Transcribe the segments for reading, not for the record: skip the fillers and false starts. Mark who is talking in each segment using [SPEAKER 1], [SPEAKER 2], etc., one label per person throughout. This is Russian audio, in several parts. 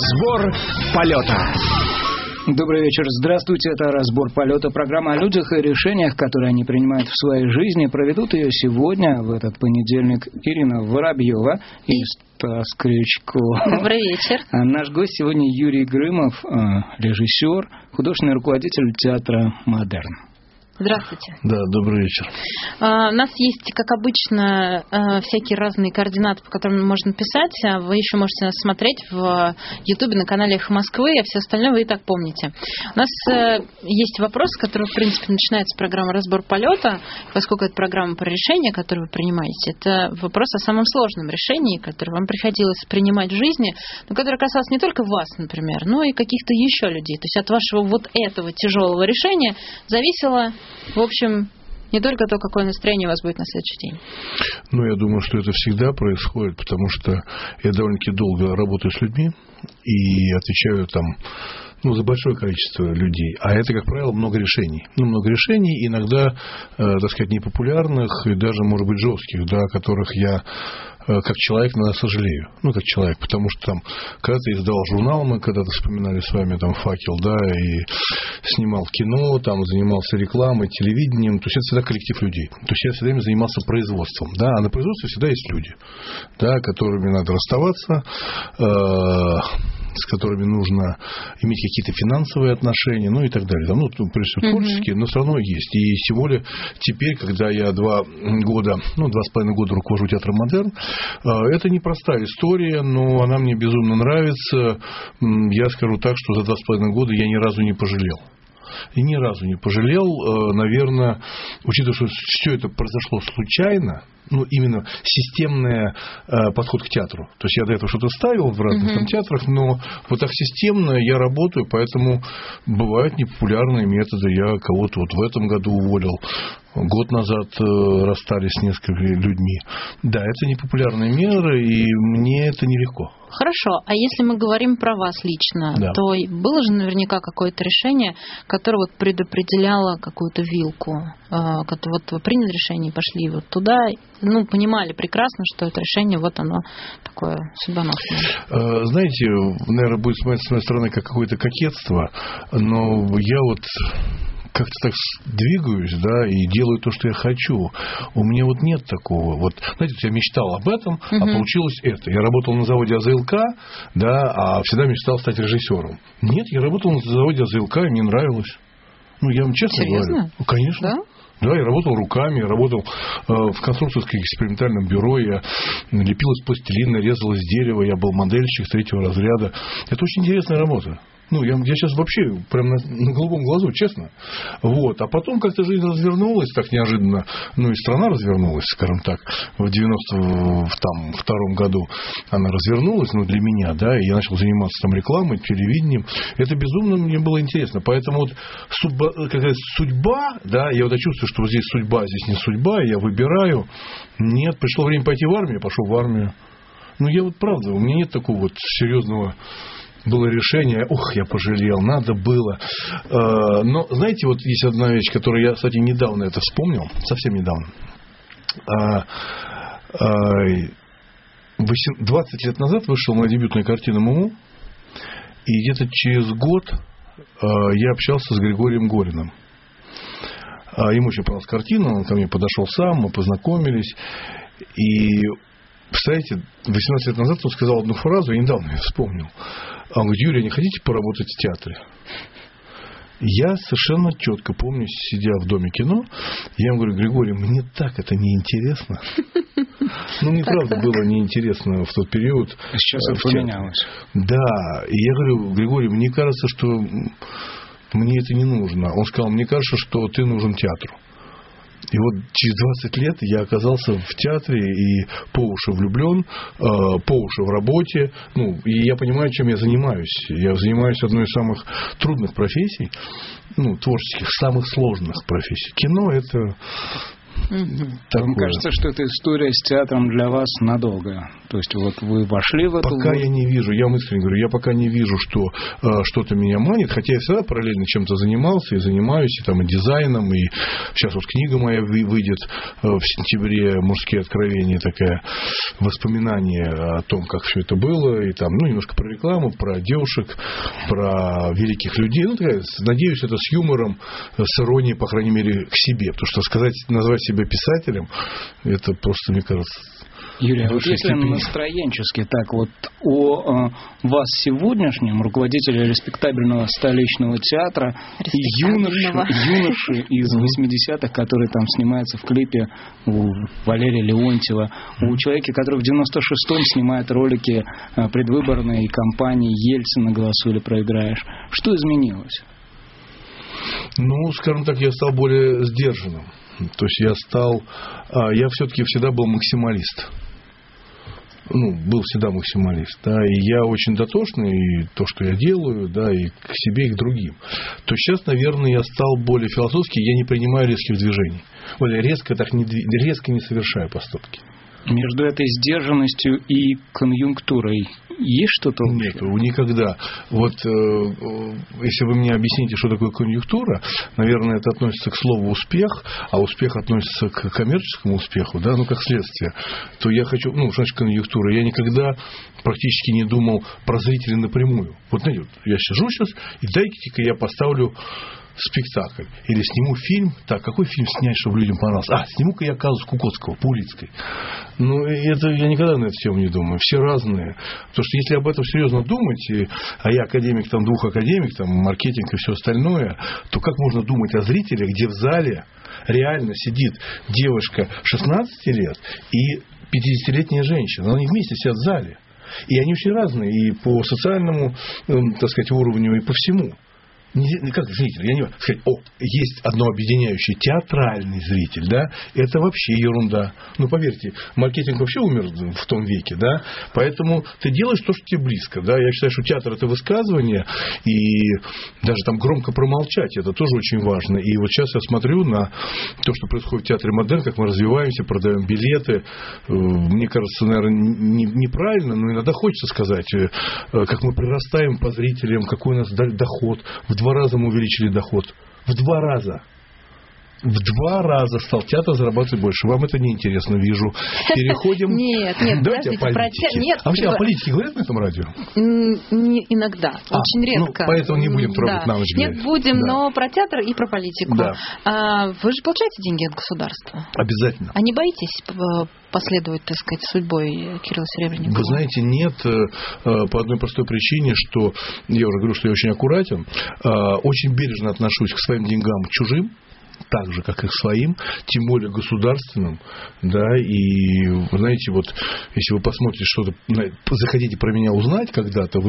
[SPEAKER 1] Разбор полета.
[SPEAKER 2] Добрый вечер, здравствуйте, это «Разбор полета», программа о людях и решениях, которые они принимают в своей жизни. Проведут ее сегодня, в этот понедельник, Ирина Воробьева и Стас Крючко.
[SPEAKER 3] Добрый вечер.
[SPEAKER 2] А наш гость сегодня Юрий Грымов, режиссер, художественный руководитель театра «Модерн».
[SPEAKER 3] Здравствуйте.
[SPEAKER 4] Да, добрый вечер.
[SPEAKER 3] У нас есть, как обычно, всякие разные координаты, по которым можно писать. Вы еще можете нас смотреть в Ютубе на канале «Эхо Москвы», а все остальное вы и так помните. У нас есть вопрос, с которого, в принципе, начинается программа «Разбор полета», поскольку это программа про решения, которые вы принимаете. Это вопрос о самом сложном решении, которое вам приходилось принимать в жизни, но которое касалось не только вас, например, но и каких-то еще людей. То есть от вашего вот этого тяжелого решения зависело, в общем, не только то, какое настроение у вас будет на следующий день.
[SPEAKER 4] Ну, я думаю, что это всегда происходит, потому что я довольно-таки долго работаю с людьми и отвечаю там, за большое количество людей. А это, как правило, много решений. Много решений, иногда, так сказать, непопулярных и даже, может быть, жестких, да, о которых я как человек, наверное, сожалею. Как человек, потому что там, когда-то издавал журнал, мы когда-то вспоминали с вами там «Факел», да, и снимал кино, там занимался рекламой, телевидением. То есть это всегда коллектив людей. То есть я все время занимался производством, да, а на производстве всегда есть люди, да, которыми надо расставаться, с которыми нужно иметь какие-то финансовые отношения, и так далее. Прежде всего творческие, но все равно есть. И тем более теперь, когда я 2,5 года руковожу театром «Модерн», это непростая история, но она мне безумно нравится. Я скажу так, что за 2,5 года я ни разу не пожалел. И ни разу не пожалел, наверное, учитывая, что все это произошло случайно, именно системный подход к театру. То есть я до этого что-то ставил в разных театрах, но вот так системно я работаю, поэтому бывают непопулярные методы. Я кого-то вот в этом году уволил, год назад расстались с несколькими людьми. Да, это непопулярные меры, и мне это нелегко.
[SPEAKER 3] Хорошо, а если мы говорим про вас лично,
[SPEAKER 4] да,
[SPEAKER 3] то было же наверняка какое-то решение, которое вот предопределяло какую-то вилку, вот вы приняли решение и пошли вот туда, понимали прекрасно, что это решение, вот оно такое судьбоносное.
[SPEAKER 4] Знаете, наверное, будет с моей стороны как какое-то кокетство, но я вот как-то так двигаюсь, да, и делаю то, что я хочу. У меня вот нет такого. Вот, знаете, я мечтал об этом, а получилось это. Я работал на заводе АЗЛК, да, а всегда мечтал стать режиссером. Нет, я работал на заводе АЗЛК, и мне нравилось. Я вам честно говорю. Конечно.
[SPEAKER 3] Да?
[SPEAKER 4] Да, я работал руками, я работал в конструкторском экспериментальном бюро, я лепил из пластилина, резал из дерева, я был модельщик 3-го разряда. Это очень интересная работа. Я сейчас вообще прям на голубом глазу, честно. Вот. А потом как-то жизнь развернулась так неожиданно. И страна развернулась, скажем так. В 92-м году она развернулась, для меня, да, и я начал заниматься там рекламой, телевидением. Это безумно мне было интересно. Поэтому вот судьба, да, я вот чувствую, что вот здесь судьба, здесь не судьба, я выбираю. Нет, пришло время пойти в армию, я пошел в армию. Я вот правда, у меня нет такого вот серьезного. Было решение, я пожалел, надо было. Но, знаете, вот есть одна вещь, которую я, кстати, недавно это вспомнил, совсем недавно. 20 лет назад вышла моя дебютная картина «Муму», и где-то через год я общался с Григорием Гориным. Ему очень понравилась картина, он ко мне подошел сам, мы познакомились, и... Представляете, 18 лет назад он сказал одну фразу, и недавно я вспомнил. Он говорит: Юрий, не хотите поработать в театре? Я совершенно четко помню, сидя в Доме кино, я ему говорю: Григорий, мне так это неинтересно. Мне правда было неинтересно в тот период.
[SPEAKER 2] Сейчас это поменялось.
[SPEAKER 4] Да, и я говорю: Григорий, мне кажется, что мне это не нужно. Он сказал: мне кажется, что ты нужен театру. И вот через 20 лет я оказался в театре и по уши влюблен, по уши в работе. И я понимаю, чем я занимаюсь. Я занимаюсь одной из самых трудных профессий, творческих, самых сложных профессий. Кино – это...
[SPEAKER 2] Мне кажется, что эта история с театром для вас надолго. То есть вот вы вошли в эту...
[SPEAKER 4] Пока я не вижу, я вам искренне говорю, я пока не вижу, что что-то меня манит, хотя я всегда параллельно чем-то занимался и занимаюсь, и там и дизайном, и сейчас вот книга моя выйдет в сентябре, «Мужские откровения», такая воспоминание о том, как все это было, и там, немножко про рекламу, про девушек, про великих людей, такая, надеюсь, это с юмором, с иронией, по крайней мере, к себе, потому что назвать себя писателем, это просто, мне кажется...
[SPEAKER 2] Юрий, вот если настроенчески так вот о вас сегодняшнем, руководителе респектабельного столичного театра, юноши из 80-х, который там снимается в клипе у Валерия Леонтьева, у человека, который в 96-м снимает ролики предвыборной кампании «Ельцина голосуй или проиграешь». Что изменилось?
[SPEAKER 4] Скажем так, я стал более сдержанным. То есть я все-таки всегда был максималист. Был всегда максималист, да, и я очень дотошный, и то, что я делаю, да, и к себе, и к другим. То сейчас, наверное, я стал более философский, я не принимаю резких движений. Резко не совершаю поступки.
[SPEAKER 2] Между этой сдержанностью и конъюнктурой есть что-то общее?
[SPEAKER 4] Нет, никогда. Вот если вы мне объясните, что такое конъюнктура, наверное, это относится к слову «успех», а успех относится к коммерческому успеху, да, как следствие, то я хочу, что значит конъюнктура? Я никогда практически не думал про зрителя напрямую. Вот, знаете, я сижу сейчас, и дайте-ка я поставлю спектакль. Или сниму фильм. Так, какой фильм снять, чтобы людям понравился? Сниму-ка я «Казус Кукоцкого» по Улицкой. Это я никогда на эту тему не думаю. Все разные. Потому что если об этом серьезно думать, а я академик, двух академик, маркетинг и все остальное, то как можно думать о зрителях, где в зале реально сидит девушка 16 лет и 50-летняя женщина? Они вместе сидят в зале. И они очень разные. И по социальному, уровню, и по всему. Как зритель, я не могу сказать, есть одно объединяющее, театральный зритель, да, это вообще ерунда. Поверьте, маркетинг вообще умер в том веке, да, поэтому ты делаешь то, что тебе близко, да, я считаю, что театр — это высказывание, и даже громко промолчать, это тоже очень важно. И вот сейчас я смотрю на то, что происходит в театре «Модерн», как мы развиваемся, продаем билеты, мне кажется, наверное, неправильно, но иногда хочется сказать, как мы прирастаем по зрителям, какой у нас доход. В 2 раза мы увеличили доход. В 2 раза. В 2 раза стал театр зарабатывать больше. Вам это неинтересно, вижу. Переходим.
[SPEAKER 3] Нет,
[SPEAKER 4] давайте о политике.
[SPEAKER 3] Нет,
[SPEAKER 4] вообще о политике говорят на этом радио?
[SPEAKER 3] Иногда. Очень редко.
[SPEAKER 4] Поэтому не будем трогать на ночь.
[SPEAKER 3] Нет, будем, но про театр и про политику. Да. Вы же получаете деньги от государства?
[SPEAKER 4] Обязательно.
[SPEAKER 3] А не боитесь последовать, так сказать, судьбой Кирилла Серебренникова?
[SPEAKER 4] Вы знаете, нет, по одной простой причине, что я уже говорю, что я очень аккуратен, очень бережно отношусь к своим деньгам, к чужим, так же, как и к своим, тем более государственным, да, и, вы знаете, вот, если вы посмотрите что-то, захотите про меня узнать когда-то,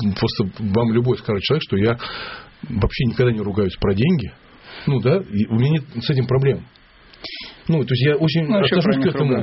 [SPEAKER 4] вам любой скажет человек, что я вообще никогда не ругаюсь про деньги, и у меня нет с этим проблем. То есть я очень отношусь к этому.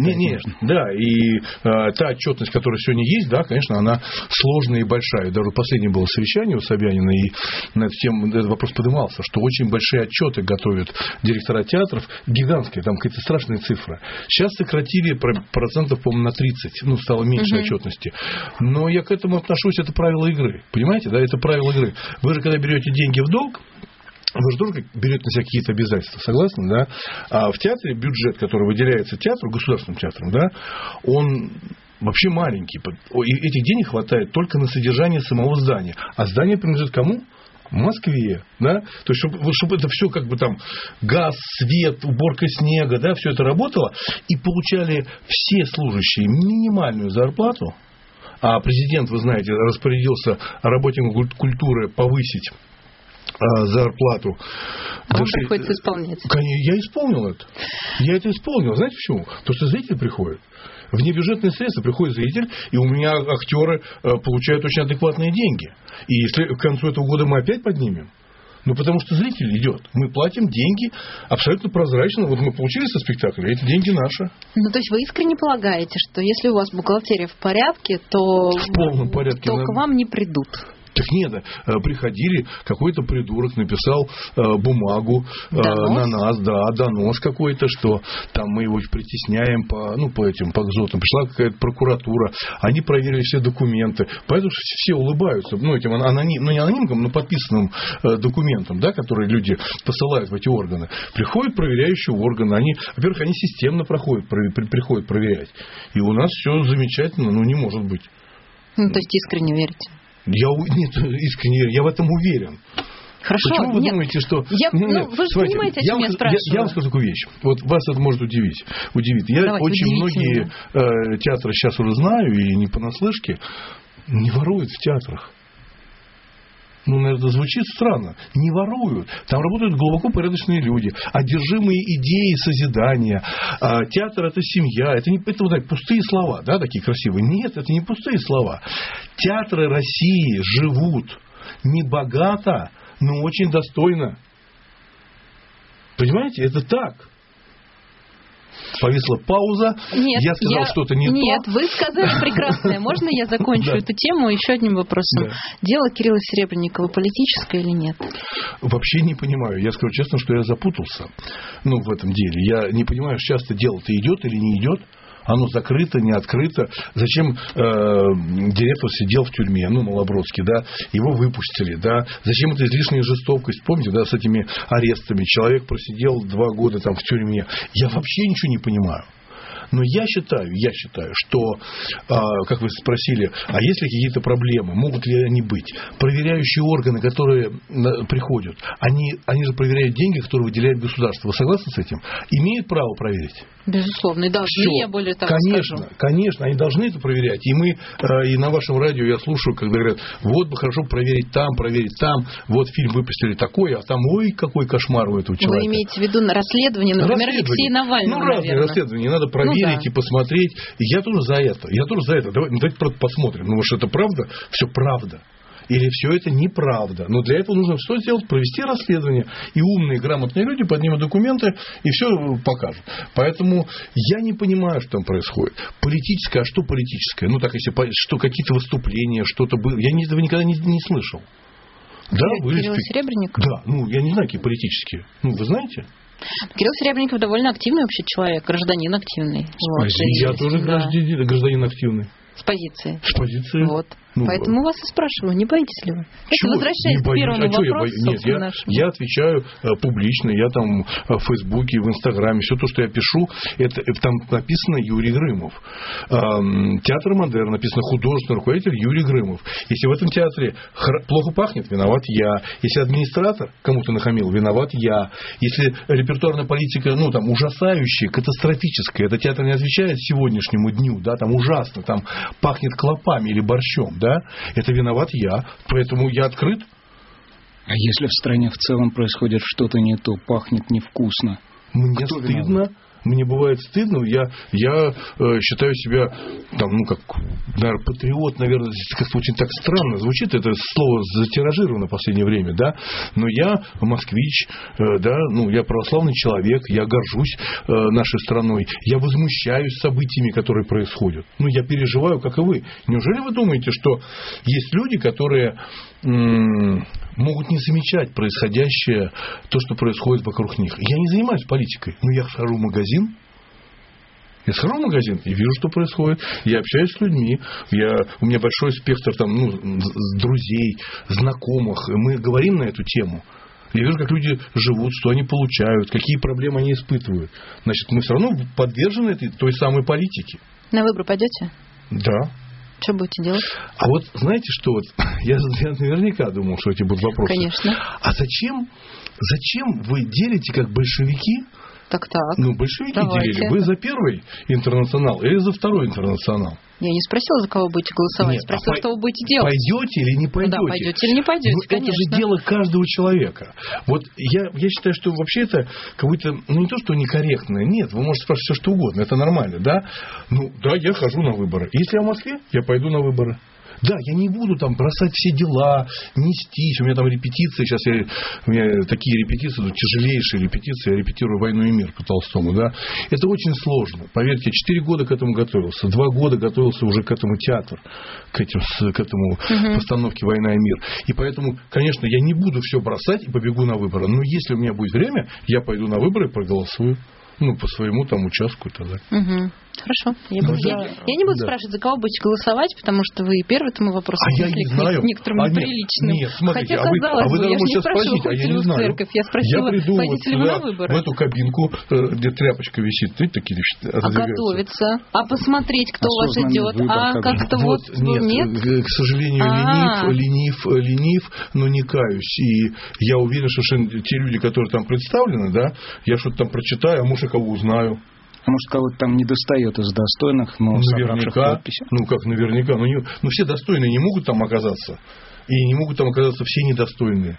[SPEAKER 4] И та отчетность, которая сегодня есть, да, конечно, она сложная и большая. Даже последнее было совещание у Собянина, и на эту тему этот вопрос поднимался, что очень большие отчеты готовят директора театров, гигантские, там какие-то страшные цифры. Сейчас сократили процентов, по-моему, на 30, стало меньше отчетности. Но я к этому отношусь, это правило игры. Понимаете, да, это правило игры. Вы же, когда берете деньги в долг, вы же тоже берете на себя какие-то обязательства, согласны, да? А в театре бюджет, который выделяется театру, государственным театром, да, он вообще маленький. И этих денег хватает только на содержание самого здания. А здание принадлежит кому? Москве, да, то есть, чтобы это все газ, свет, уборка снега, да, все это работало, и получали все служащие минимальную зарплату, а президент, вы знаете, распорядился работникам культуры повысить зарплату.
[SPEAKER 3] Вам приходится исполнять.
[SPEAKER 4] Я исполнил это. Я это исполнил. Знаете почему? Потому что зритель приходит. Внебюджетные средства приходит зритель, и у меня актеры получают очень адекватные деньги. И если к концу этого года мы опять поднимем, потому что зритель идет. Мы платим деньги абсолютно прозрачно. Вот мы получили со спектакля, эти деньги наши.
[SPEAKER 3] То есть вы искренне полагаете, что если у вас бухгалтерия в порядке, то
[SPEAKER 4] в полном порядке,
[SPEAKER 3] к вам не придут?
[SPEAKER 4] Так нет, приходили, какой-то придурок написал бумагу на нас, донос какой-то, что там мы его притесняем по экзотам. Пришла какая-то прокуратура, они проверили все документы, поэтому все улыбаются, этим не анонимкам, но подписанным документам, да, которые люди посылают в эти органы. Приходят проверяющие органы, во-первых, они системно приходят проверять. И у нас все замечательно, не может быть.
[SPEAKER 3] То есть искренне верите?
[SPEAKER 4] Нет, искренне, я в этом уверен.
[SPEAKER 3] Хорошо.
[SPEAKER 4] Почему вы думаете, что...
[SPEAKER 3] вы же понимаете, о чем я спрашиваю.
[SPEAKER 4] Я вам скажу такую вещь. Вот вас это может удивить. Я очень многие театры сейчас уже знаю, и не понаслышке, не воруют в театрах. Это звучит странно. Не воруют. Там работают глубоко порядочные люди, одержимые идеей созидания. Театр – это семья. Это пустые слова, да, такие красивые. Нет, это не пустые слова. Театры России живут не богато, но очень достойно. Понимаете, это так. Повисла пауза.
[SPEAKER 3] Нет,
[SPEAKER 4] я сказал что-то не то.
[SPEAKER 3] Нет, вы сказали прекрасное. Можно я закончу эту тему еще одним вопросом? Дело Кирилла Серебренникова политическое или нет?
[SPEAKER 4] Вообще не понимаю. Я скажу честно, что я запутался в этом деле. Я не понимаю, часто дело-то идет или не идет. Оно закрыто, не открыто. Зачем директор сидел в тюрьме, Малобродский, да, его выпустили, да. Зачем эта излишняя жестокость, помните, да, с этими арестами. Человек просидел 2 года там в тюрьме. Я вообще ничего не понимаю. Но я считаю, что, как вы спросили, а есть ли какие-то проблемы, могут ли они быть? Проверяющие органы, которые приходят, они же проверяют деньги, которые выделяет государство. Вы согласны с этим? Имеют право проверить?
[SPEAKER 3] Безусловно, и должны, я более того скажу.
[SPEAKER 4] Конечно, они должны это проверять. И мы, и на вашем радио я слушаю, когда говорят, вот бы хорошо проверить там, вот фильм выпустили такой, а там, ой, какой кошмар у этого человека.
[SPEAKER 3] Вы имеете в виду расследование, например, Алексея Навального,
[SPEAKER 4] разные расследования, надо проверить и посмотреть. И я тоже за это. Давайте просто посмотрим. Может, это правда? Все правда. Или все это неправда. Но для этого нужно что сделать? Провести расследование. И умные, грамотные люди поднимут документы и все покажут. Поэтому я не понимаю, что там происходит. Политическое, а что политическое? Что какие-то выступления, что-то было. Я этого никогда не слышал.
[SPEAKER 3] Кирилл Серебренников?
[SPEAKER 4] Да, я не знаю, какие политические. Вы знаете?
[SPEAKER 3] Кирилл Серебренников довольно активный вообще человек, гражданин активный.
[SPEAKER 4] Я тоже гражданин активный.
[SPEAKER 3] С позиции.
[SPEAKER 4] Вот.
[SPEAKER 3] Поэтому вас и спрашиваю, не боитесь ли вы? Возвращаясь к первому вопросу.
[SPEAKER 4] Нет, я отвечаю публично, я там в Фейсбуке, в Инстаграме, все то, что я пишу, это там написано Юрий Грымов. Театр Модерн написано художественный руководитель Юрий Грымов. Если в этом театре плохо пахнет, виноват я. Если администратор кому-то нахамил, виноват я. Если репертуарная политика, ужасающая, катастрофическая, этот театр не отвечает сегодняшнему дню, да, там ужасно, там пахнет клопами или борщом, да, это виноват я, поэтому я открыт.
[SPEAKER 2] А если в стране в целом происходит что-то не то, пахнет невкусно?
[SPEAKER 4] Мне стыдно. Мне бывает стыдно, я считаю себя, наверное, патриот, наверное, как-то очень так странно звучит, это слово затиражировано в последнее время, да, но я москвич, да, я православный человек, я горжусь нашей страной, я возмущаюсь событиями, которые происходят, я переживаю, как и вы. Неужели вы думаете, что есть люди, которые могут не замечать происходящее, то, что происходит вокруг них? Я не занимаюсь политикой, но я хожу в магазин. И вижу, что происходит. Я общаюсь с людьми. У меня большой спектр друзей, знакомых. Мы говорим на эту тему. Я вижу, как люди живут, что они получают, какие проблемы они испытывают. Значит, мы все равно подвержены той самой политике.
[SPEAKER 3] На выборы пойдете?
[SPEAKER 4] Да.
[SPEAKER 3] Что будете делать?
[SPEAKER 4] А вот знаете, что я наверняка думал, что эти будут вопросы.
[SPEAKER 3] Конечно.
[SPEAKER 4] А зачем вы делите, как большевики?
[SPEAKER 3] Так.
[SPEAKER 4] Большевики делили. Вы за первый интернационал или за второй интернационал?
[SPEAKER 3] Я не спросила, за кого будете голосовать. Спросила, что вы будете делать.
[SPEAKER 4] Пойдете или не пойдете?
[SPEAKER 3] Да, пойдете или не пойдете, конечно.
[SPEAKER 4] Это же дело каждого человека. Я считаю, что вообще это какое-то, не то, что некорректное. Нет, вы можете спрашивать все, что угодно. Это нормально, да? Да, я хожу на выборы. Если я в Москве, я пойду на выборы. Да, я не буду там бросать все дела, нестись. У меня там репетиции. Сейчас у меня такие репетиции, тяжелейшие репетиции. Я репетирую «Войну и мир» по Толстому. Да? Это очень сложно. Поверьте, 4 года к этому готовился. 2 года готовился уже к этому театру, к этому постановке «Война и мир». И поэтому, конечно, я не буду все бросать и побегу на выборы. Но если у меня будет время, я пойду на выборы и проголосую. По своему там участку и так далее.
[SPEAKER 3] Хорошо. Я не буду спрашивать, за кого будете голосовать, потому что вы первый этому вопросу
[SPEAKER 4] я не знаю.
[SPEAKER 3] некоторым неприличным.
[SPEAKER 4] Нет, смотрите,
[SPEAKER 3] хотя, казалось бы, я же не спрашивала,
[SPEAKER 4] ходите ли вы в
[SPEAKER 3] церковь, я спросила, пойдете ли вы на выборы.
[SPEAKER 4] В эту кабинку, где тряпочка висит, такие
[SPEAKER 3] готовиться, посмотреть, кто у вас идет, как-то нет.
[SPEAKER 4] К сожалению, ленив, но не каюсь. И я уверен, что те люди, которые там представлены, да, я что-то там прочитаю, а может, я кого узнаю.
[SPEAKER 2] Может, кого-то там не достает из достойных, но собравших подписи.
[SPEAKER 4] Наверняка. Все достойные не могут там оказаться. И не могут там оказаться все недостойные.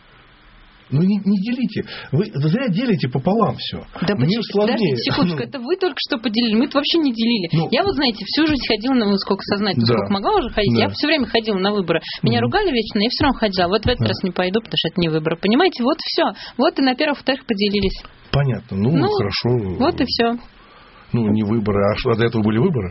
[SPEAKER 4] Не делите. Вы зря делите пополам все.
[SPEAKER 3] Да
[SPEAKER 4] Мир сложнее.
[SPEAKER 3] Подождите, секундочку, это вы только что поделили. Мы-то вообще не делили. Я знаете, всю жизнь ходила на сколько могла уже ходить. Да. Я все время ходила на выборы. Меня ругали вечно, я все равно ходила. Вот в этот раз не пойду, потому что это не выборы. Понимаете, вот все. Вот и на первых-вторых поделились.
[SPEAKER 4] Понятно. Хорошо.
[SPEAKER 3] Вот и все.
[SPEAKER 4] Не выборы, а до этого были выборы?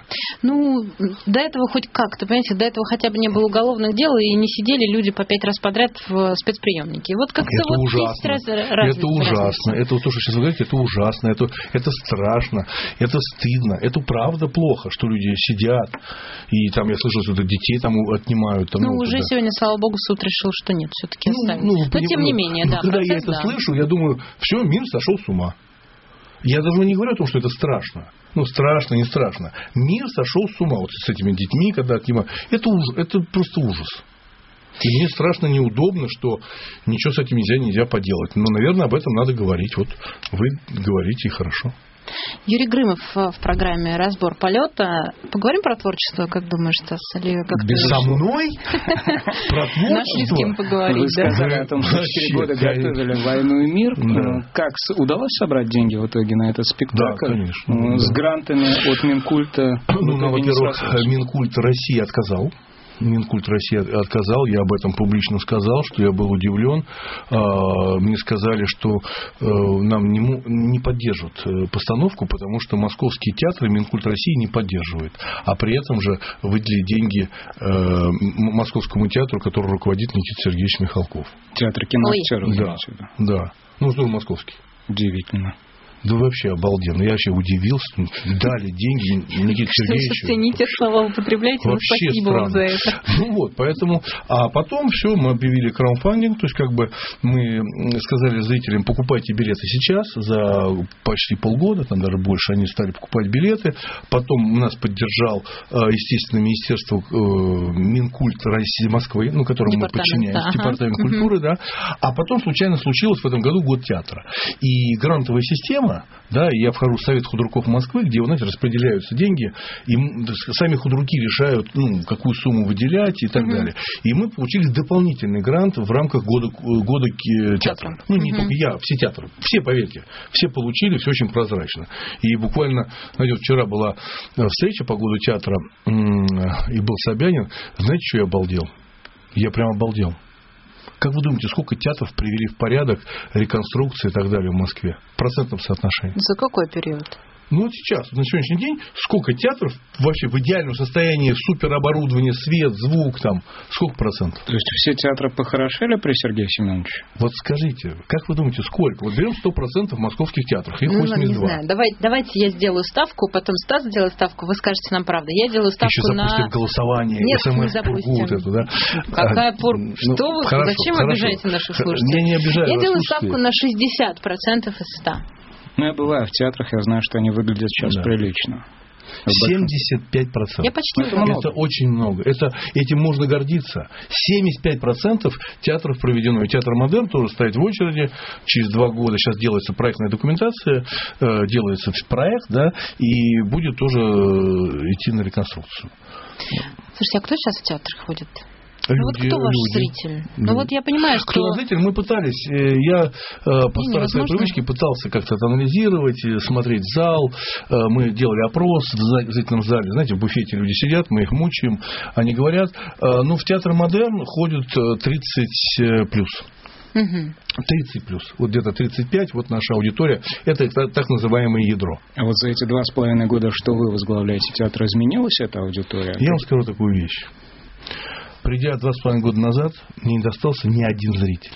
[SPEAKER 3] До этого хоть как-то, понимаете, до этого хотя бы не было уголовных дел, и не сидели люди по 5 раз подряд в спецприемнике. Вот как-то
[SPEAKER 4] это ужасно.
[SPEAKER 3] Это
[SPEAKER 4] ужасно. Это то, что сейчас вы говорите, это ужасно, это страшно, это стыдно, это правда плохо, что люди сидят, и там, я слышал, что детей там отнимают.
[SPEAKER 3] Уже сегодня, слава богу, суд решил, что нет, все-таки оставить. Но тем не менее, да.
[SPEAKER 4] Когда я это слышу, я думаю, все, мир сошел с ума. Я даже не говорю о том, что это страшно. Страшно, не страшно. Мир сошел с ума. Вот с этими детьми, когда отнимают. Это просто ужас. И мне страшно неудобно, что ничего с этим нельзя поделать. Но, наверное, об этом надо говорить. Вот вы говорите, и хорошо.
[SPEAKER 3] Юрий Грымов в программе «Разбор полета». Поговорим про творчество, как думаешь, Стас? Или как-то...
[SPEAKER 4] Со мной? Про творчество?
[SPEAKER 3] Нашли с кем поговорить.
[SPEAKER 2] Вы сказали о том, что 4 года готовили «Войну и мир». Как удалось собрать деньги в итоге на этот спектакль?
[SPEAKER 4] Да, конечно.
[SPEAKER 2] С грантами от Минкульта?
[SPEAKER 4] Во-первых, Минкульт России отказал. Минкульт России отказал, я об этом публично сказал, что я был удивлен. Мне сказали, что нам не поддержат постановку, потому что московские театры Минкульт России не поддерживает. А при этом же выделили деньги Московскому театру, который руководит Никита Сергеевич Михалков.
[SPEAKER 2] Театр киноактеров.
[SPEAKER 4] Да. Тоже московский.
[SPEAKER 2] Удивительно.
[SPEAKER 4] Да вообще обалденно. Я вообще удивился. Дали деньги Никите Сергеевичу.
[SPEAKER 3] Что цените слова, употребляете, но спасибо вам за это.
[SPEAKER 4] Поэтому... А потом все, мы объявили краудфандинг, то есть мы сказали зрителям, покупайте билеты сейчас, за почти полгода, там даже больше, они стали покупать билеты. Потом нас поддержал, естественно, Министерство Минкульт России Москвы, которому мы подчиняемся, Департамент культуры, да. А потом случайно случилось в этом году год театра. И грантовая система, да, я вхожу в Совет худруков Москвы, где, распределяются деньги, и сами худруки решают, какую сумму выделять и так далее. И мы получили дополнительный грант в рамках года театра. Не только я, все театры. Все, поверьте, все получили, все очень прозрачно. И буквально, вчера была встреча по году театра, и был Собянин. Знаете, что я обалдел? Я прям обалдел. Как вы думаете, сколько театров привели в порядок, реконструкции и так далее в Москве? В процентном соотношении.
[SPEAKER 3] За какой период?
[SPEAKER 4] Сейчас, на сегодняшний день, сколько театров вообще в идеальном состоянии, супероборудование, свет, звук, сколько процентов?
[SPEAKER 2] То есть все театры похорошели при Сергее Семеновиче?
[SPEAKER 4] Вот скажите, как вы думаете, сколько? Берем 100% московских театров, их 82.
[SPEAKER 3] Не знаю, давайте я сделаю ставку, потом Стас сделает ставку, вы скажете нам правду. Я делаю ставку
[SPEAKER 4] еще запустим голосование,
[SPEAKER 3] Нет,
[SPEAKER 4] СМС-пургу вот эту, да?
[SPEAKER 3] Какая пургу? Что вы? Зачем обижаете наших слушателей?
[SPEAKER 4] Я не обижаю.
[SPEAKER 3] Я делаю ставку на 60% из 100.
[SPEAKER 2] Я бываю в театрах, я знаю, что они выглядят сейчас прилично.
[SPEAKER 4] 75%.
[SPEAKER 3] Я почти
[SPEAKER 4] Это очень много. Этим можно гордиться. 75% театров проведено. И театр «Модерн» тоже стоит в очереди. Через 2 года сейчас делается проектная документация, делается проект, да, и будет тоже идти на реконструкцию.
[SPEAKER 3] Слушайте, а кто сейчас в театр ходит? Вот кто ваш зритель? Ну вот я понимаю, что...
[SPEAKER 4] Кто наш зритель? Мы пытались, я по старой своей привычке пытался как-то это анализировать, смотреть зал, мы делали опрос в зрительном зале, знаете, в буфете люди сидят, мы их мучаем, они говорят, ну в театр модерн ходят 30 плюс. 30 плюс, вот где-то 35, вот наша аудитория, это так называемое ядро.
[SPEAKER 2] А вот за эти 2,5 года, что вы возглавляете театр, изменилась эта аудитория?
[SPEAKER 4] Я вам скажу такую вещь. Придя 2,5 года назад, мне не достался ни один зритель.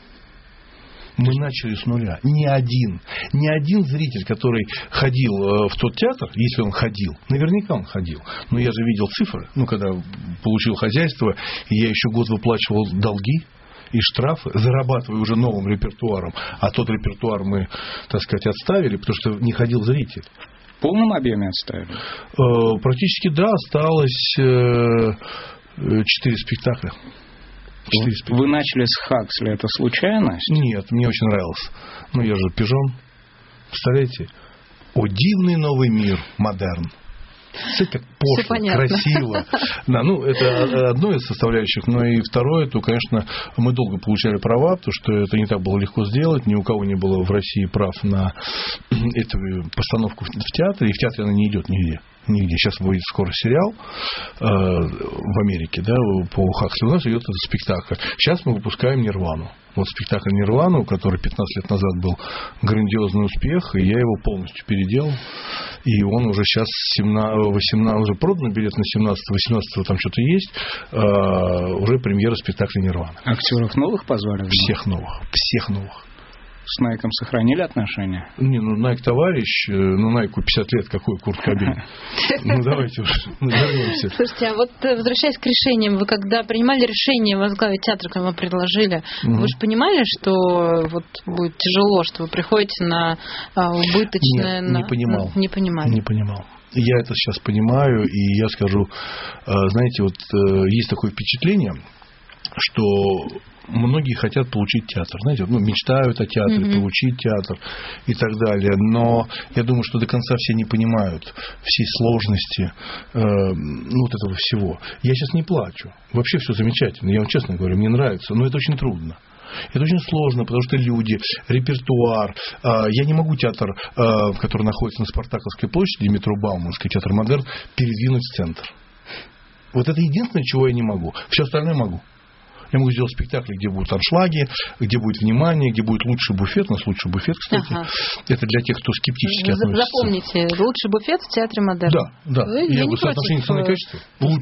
[SPEAKER 4] Мы начали с нуля. Ни один зритель, который ходил в тот театр, если он ходил, наверняка он ходил. Но я же видел цифры, когда получил хозяйство, и я еще год выплачивал долги и штрафы, зарабатывая уже новым репертуаром. А тот репертуар мы, так сказать, отставили, потому что не ходил зритель.
[SPEAKER 2] В полном объеме отставили?
[SPEAKER 4] Практически да, осталось 4 спектакля.
[SPEAKER 2] Вы начали с Хаксли, это случайность?
[SPEAKER 4] Нет, мне очень нравилось. Я же пижон. Представляете? О, дивный новый мир, модерн. Все так пошло, красиво. Да, это одно из составляющих, но и второе, то, конечно, мы долго получали права, потому что это не так было легко сделать, ни у кого не было в России прав на эту постановку в театре, и в театре она не идет нигде. Сейчас выйдет скоро сериал в Америке, да, по Хаксли. У нас идет этот спектакль. Сейчас мы выпускаем «Нирвану». Вот спектакль «Нирвану», который 15 лет назад был грандиозный успех, и я его полностью переделал. И он уже сейчас 18, уже продан билет на 17-18 там что-то есть. Уже премьера спектакля «Нирвана».
[SPEAKER 2] Актеров новых позвали?
[SPEAKER 4] Всех новых.
[SPEAKER 2] С Найком сохранили отношения?
[SPEAKER 4] Найк товарищ, Найку 50 лет, какой Курт Кобейн. Давайте уж вернемся.
[SPEAKER 3] Слушайте, а вот возвращаясь к решениям, вы когда принимали решение возглавить театр, когда вам предложили, вы же понимали, что вот будет тяжело, что вы приходите на убыточное...
[SPEAKER 4] Нет, не понимал.
[SPEAKER 3] Не понимали.
[SPEAKER 4] Не понимал. Я это сейчас понимаю, и я скажу, знаете, вот есть такое впечатление, что многие хотят получить театр, знаете, мечтают о театре, получить театр и так далее, но я думаю, что до конца все не понимают всей сложности вот этого всего. Я сейчас не плачу, вообще все замечательно, я вам честно говорю, мне нравится, но это очень трудно. Это очень сложно, потому что люди, репертуар. Я не могу театр, который находится на Спартаковской площади, метро Бауманский, театр «Модерн», передвинуть в центр. Вот это единственное, чего я не могу. Все остальное могу. Я могу сделать спектакли, где будут аншлаги, где будет внимание, где будет лучший буфет. У нас лучший буфет, кстати. Ага. Это для тех, кто скептически относится.
[SPEAKER 3] Запомните, лучший буфет в театре «Модерн».
[SPEAKER 4] Да. Я говорю, соотношение цены и качества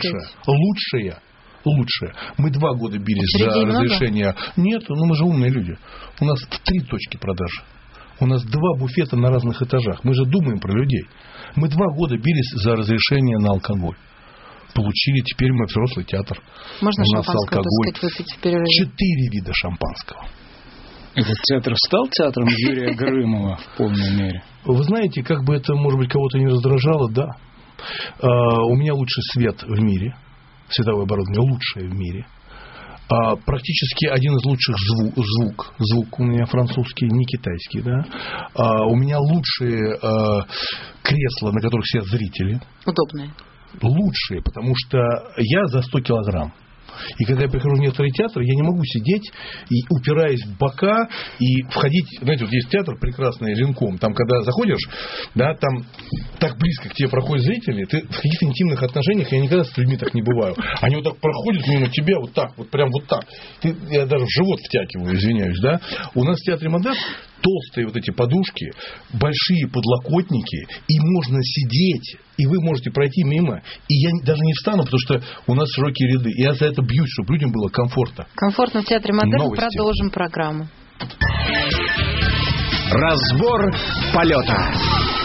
[SPEAKER 4] лучшее. Мы 2 года бились за разрешение. Нет, мы же умные люди. У нас 3 точки продажи. У нас 2 буфета на разных этажах. Мы же думаем про людей. Мы 2 года бились за разрешение на алкоголь. Получили, теперь мы взрослый театр.
[SPEAKER 3] Можно шампанского, так сказать, выпить в перерыве?
[SPEAKER 4] 4 вида шампанского.
[SPEAKER 2] Этот театр стал театром Юрия Грымова в полной мере?
[SPEAKER 4] Вы знаете, как бы это, может быть, кого-то не раздражало, да. У меня лучший свет в мире. Световое оборудование лучшее в мире. Практически один из лучших звук у меня французский, не китайский, да. У меня лучшие кресла, на которых сидят зрители.
[SPEAKER 3] Удобные.
[SPEAKER 4] Лучшие, потому что я за 100 килограмм. И когда я прихожу в некоторый театр, я не могу сидеть, и упираясь в бока, и входить... Знаете, вот есть театр прекрасный, Ленком. Там, когда заходишь, да, там так близко к тебе проходят зрители, ты в каких-то интимных отношениях, я никогда с людьми так не бываю. Они вот так проходят мимо тебя, вот так, вот прям вот так. Я даже в живот втягиваю, извиняюсь, да. У нас в театре «Модерн» толстые вот эти подушки, большие подлокотники, и можно сидеть, и вы можете пройти мимо, и я даже не встану, потому что у нас широкие ряды. И я за это бьюсь, чтобы людям было комфортно.
[SPEAKER 3] Комфортно в театре «Модерн». Новости. Продолжим программу.
[SPEAKER 1] Разбор полета.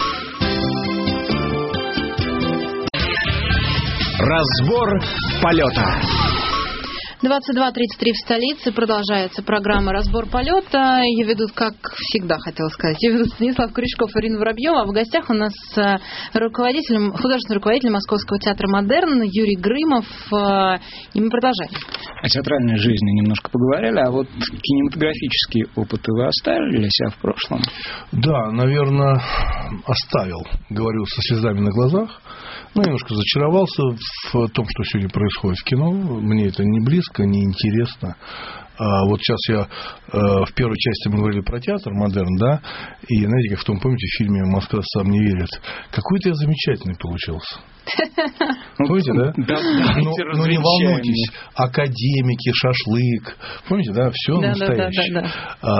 [SPEAKER 1] Разбор полета.
[SPEAKER 3] 22:33 в столице. Продолжается программа «Разбор полета». Ее ведут, как всегда, хотела сказать, ее ведут Станислав Крючков и Ирина Воробьева. А в гостях у нас художественный руководитель Московского театра «Модерн» Юрий Грымов. И мы продолжаем.
[SPEAKER 2] О театральной жизни немножко поговорили, а вот кинематографические опыты вы оставили для себя в прошлом?
[SPEAKER 4] Да, наверное, оставил. Говорю со слезами на глазах. Ну, немножко зачаровался в том, что сегодня происходит в кино. Мне это не близко, не интересно. Вот сейчас я в первой части мы говорили про театр модерн, да, и знаете, как в том, помните, в фильме «Москва сам не верит». Какой-то я замечательный получился. Помните, да? Но не волнуйтесь, академики, шашлык, помните, да, все настоящее.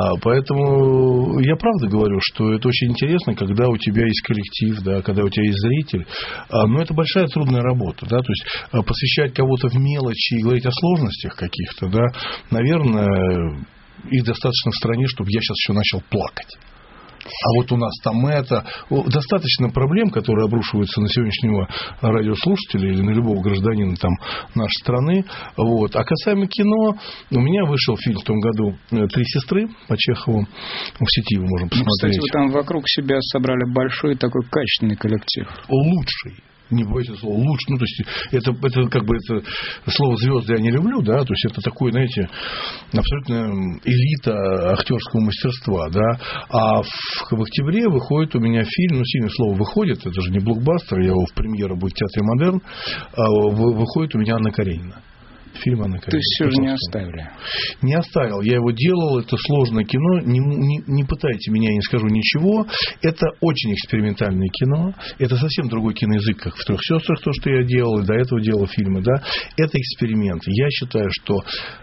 [SPEAKER 4] Поэтому я правда говорю, что это очень интересно, когда у тебя есть коллектив, да, когда у тебя есть зритель, но это большая трудная работа, да, то есть посвящать кого-то в мелочи и говорить о сложностях каких-то, да, наверное, их достаточно в стране, чтобы я сейчас еще начал плакать. А вот у нас там это... Достаточно проблем, которые обрушиваются на сегодняшнего радиослушателя или на любого гражданина там, нашей страны. Вот. А касаемо кино, у меня вышел фильм в том году «Три сестры» по Чехову. В сети его можем посмотреть.
[SPEAKER 2] Кстати, вы там вокруг себя собрали большой такой качественный коллектив.
[SPEAKER 4] Лучший. Не бойтесь слова лучше, ну, то есть, это как бы это слово звезды я не люблю, да, то есть, это такое, знаете, абсолютно элита актерского мастерства, да, а в октябре выходит у меня фильм, ну, сильное слово выходит, это же не блокбастер, его в премьера будет в Театре Модерн, выходит у меня Анна Каренина. Фильм Анна Каренина.
[SPEAKER 2] То есть все же не оставили?
[SPEAKER 4] Не оставил. Я его делал. Это сложное кино. Не пытайте меня, я не скажу ничего. Это очень экспериментальное кино. Это совсем другой киноязык, как в «Трех сестрах», то, что я делал, и до этого делал фильмы. Да? Это эксперимент. Я считаю, что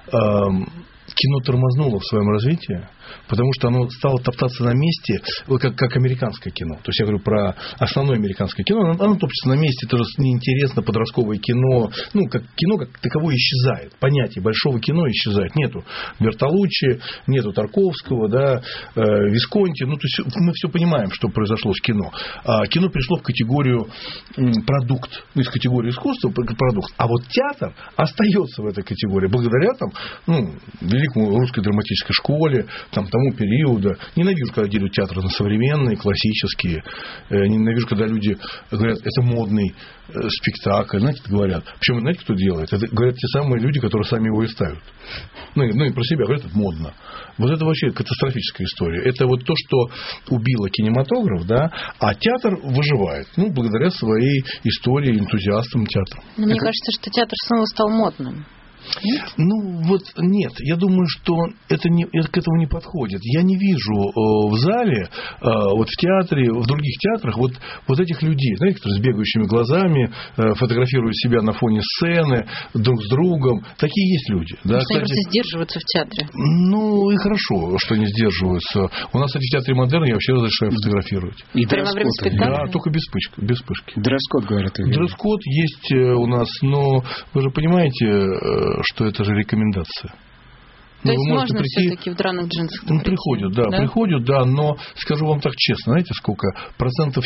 [SPEAKER 4] кино тормознуло в своем развитии, потому что оно стало топтаться на месте, как американское кино. То есть я говорю про основное американское кино, оно топчется на месте, это же неинтересно, подростковое кино, ну, как кино как таковое исчезает. Понятие большого кино исчезает. Нету Бертолуччи, нету Тарковского, да, Висконти. Ну, то есть мы все понимаем, что произошло с кино. Кино пришло в категорию продукт, ну, из категории искусства продукт. А вот театр остается в этой категории благодаря там, ну, великому русской драматической школе, там, тому периоду. Ненавижу, когда делят театр на современные, классические. Ненавижу, когда люди говорят, это модный спектакль. Знаете, говорят. Причем, знаете, кто делает? Это говорят те самые люди, которые сами его и ставят. Ну и про себя говорят, это модно. Вот это вообще катастрофическая история. Это вот то, что убило кинематограф, да, а театр выживает. Ну, благодаря своей истории, энтузиастам театра.
[SPEAKER 3] Но мне кажется, что театр снова стал модным.
[SPEAKER 4] Нет? Ну, вот нет. Я думаю, что это к этому не подходит. Я не вижу в зале, вот в театре, в других театрах вот этих людей, знаете, которые с бегающими глазами фотографируют себя на фоне сцены, друг с другом. Такие есть люди. Да,
[SPEAKER 3] кстати, они просто сдерживаются в театре.
[SPEAKER 4] Ну, и хорошо, что они сдерживаются. У нас, кстати, в театре Модерн я вообще разрешаю фотографировать.
[SPEAKER 2] И
[SPEAKER 3] прямо во время спектакля?
[SPEAKER 4] Да, только без пышки.
[SPEAKER 2] Дресс-код, говорят.
[SPEAKER 4] Дресс-код есть у нас, но вы же понимаете, что это же рекомендация.
[SPEAKER 3] То есть можно все-таки в драных джинсах?
[SPEAKER 4] Ну, приходят, да, но скажу вам так честно, знаете, сколько? 70%,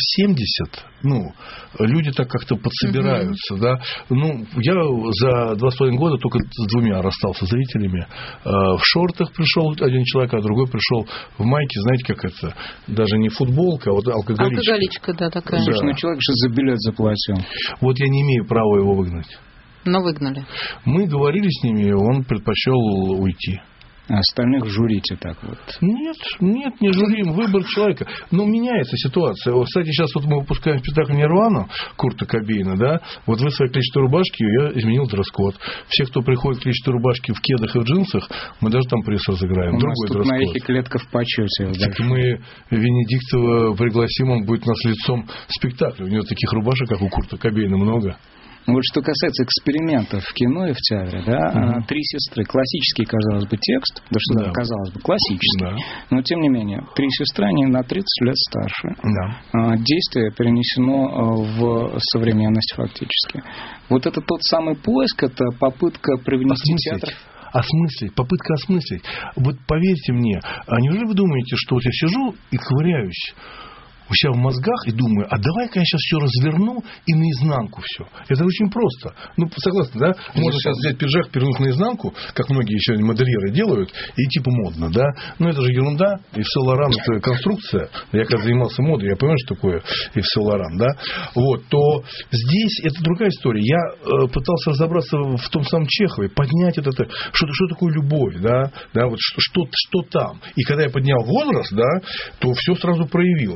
[SPEAKER 4] ну, люди так как-то подсобираются, да. Ну, я за 2,5 года только с 2 расстался зрителями. В шортах пришел один человек, а другой пришел в майке, знаете, как это, даже не футболка, а вот алкоголичка.
[SPEAKER 3] Алкоголичка, да, такая.
[SPEAKER 2] Слушай, ну человек же за билет заплатил.
[SPEAKER 4] Вот я не имею права его выгнать.
[SPEAKER 3] Но выгнали.
[SPEAKER 4] Мы говорили с ними, он предпочел уйти.
[SPEAKER 2] А остальных журите так вот?
[SPEAKER 4] Нет, не журим. Выбор человека. Но меняется ситуация. Вот, кстати, сейчас вот мы выпускаем спектакль «Нирвана» Курта Кобейна, да? Вот вы свои клетчатые рубашки, я изменил дресс-код. Все, кто приходит в клетчатые рубашки в кедах и в джинсах, мы даже там пресс разыграем.
[SPEAKER 2] У нас тут на эхе клетка в почете.
[SPEAKER 4] Так мы Венедиктова пригласим, он будет у нас лицом спектакля. У него таких рубашек, как у Курта Кобейна, много.
[SPEAKER 2] Вот что касается экспериментов в кино и в театре, да, «Три сестры», классический, казалось бы, текст, казалось бы, классический, но тем не менее, 3 сестры, они на 30 лет старше. Да. Действие перенесено в современность фактически. Вот это тот самый поиск, это попытка привнести театр.
[SPEAKER 4] Попытка осмыслить. Вот поверьте мне, неужели вы думаете, что вот я сижу и ковыряюсь у себя в мозгах и думаю, а давай-ка я сейчас все разверну и наизнанку все. Это очень просто. Ну, согласны, да? Можно сейчас взять пиджак, перевернуть наизнанку, как многие еще модельеры делают, и типа модно, да? Но это же ерунда. И все Лоран это конструкция. Я когда занимался модой, я понимаю, что такое и все Лоран, да? Вот, то здесь это другая история. Я пытался разобраться в том самом Чехове, поднять это, что такое любовь, да? Да, вот что там. И когда я поднял возраст, да, то все сразу проявилось. Так же, как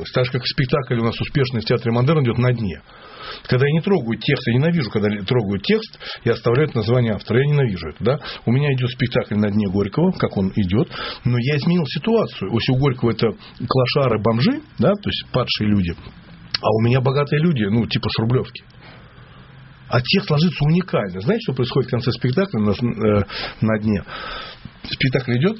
[SPEAKER 4] спектакль у нас успешный в театре «Модерн» идет на дне. Когда я не трогаю текст, я ненавижу, когда трогаю текст и оставляют название автора. Я ненавижу это, да. У меня идет спектакль на дне Горького, как он идет, но я изменил ситуацию. Если у Горького это клошары, бомжи, да, то есть падшие люди, а у меня богатые люди, ну, типа с Рублевки. А текст ложится уникально. Знаете, что происходит в конце спектакля на дне? Спектакль идет,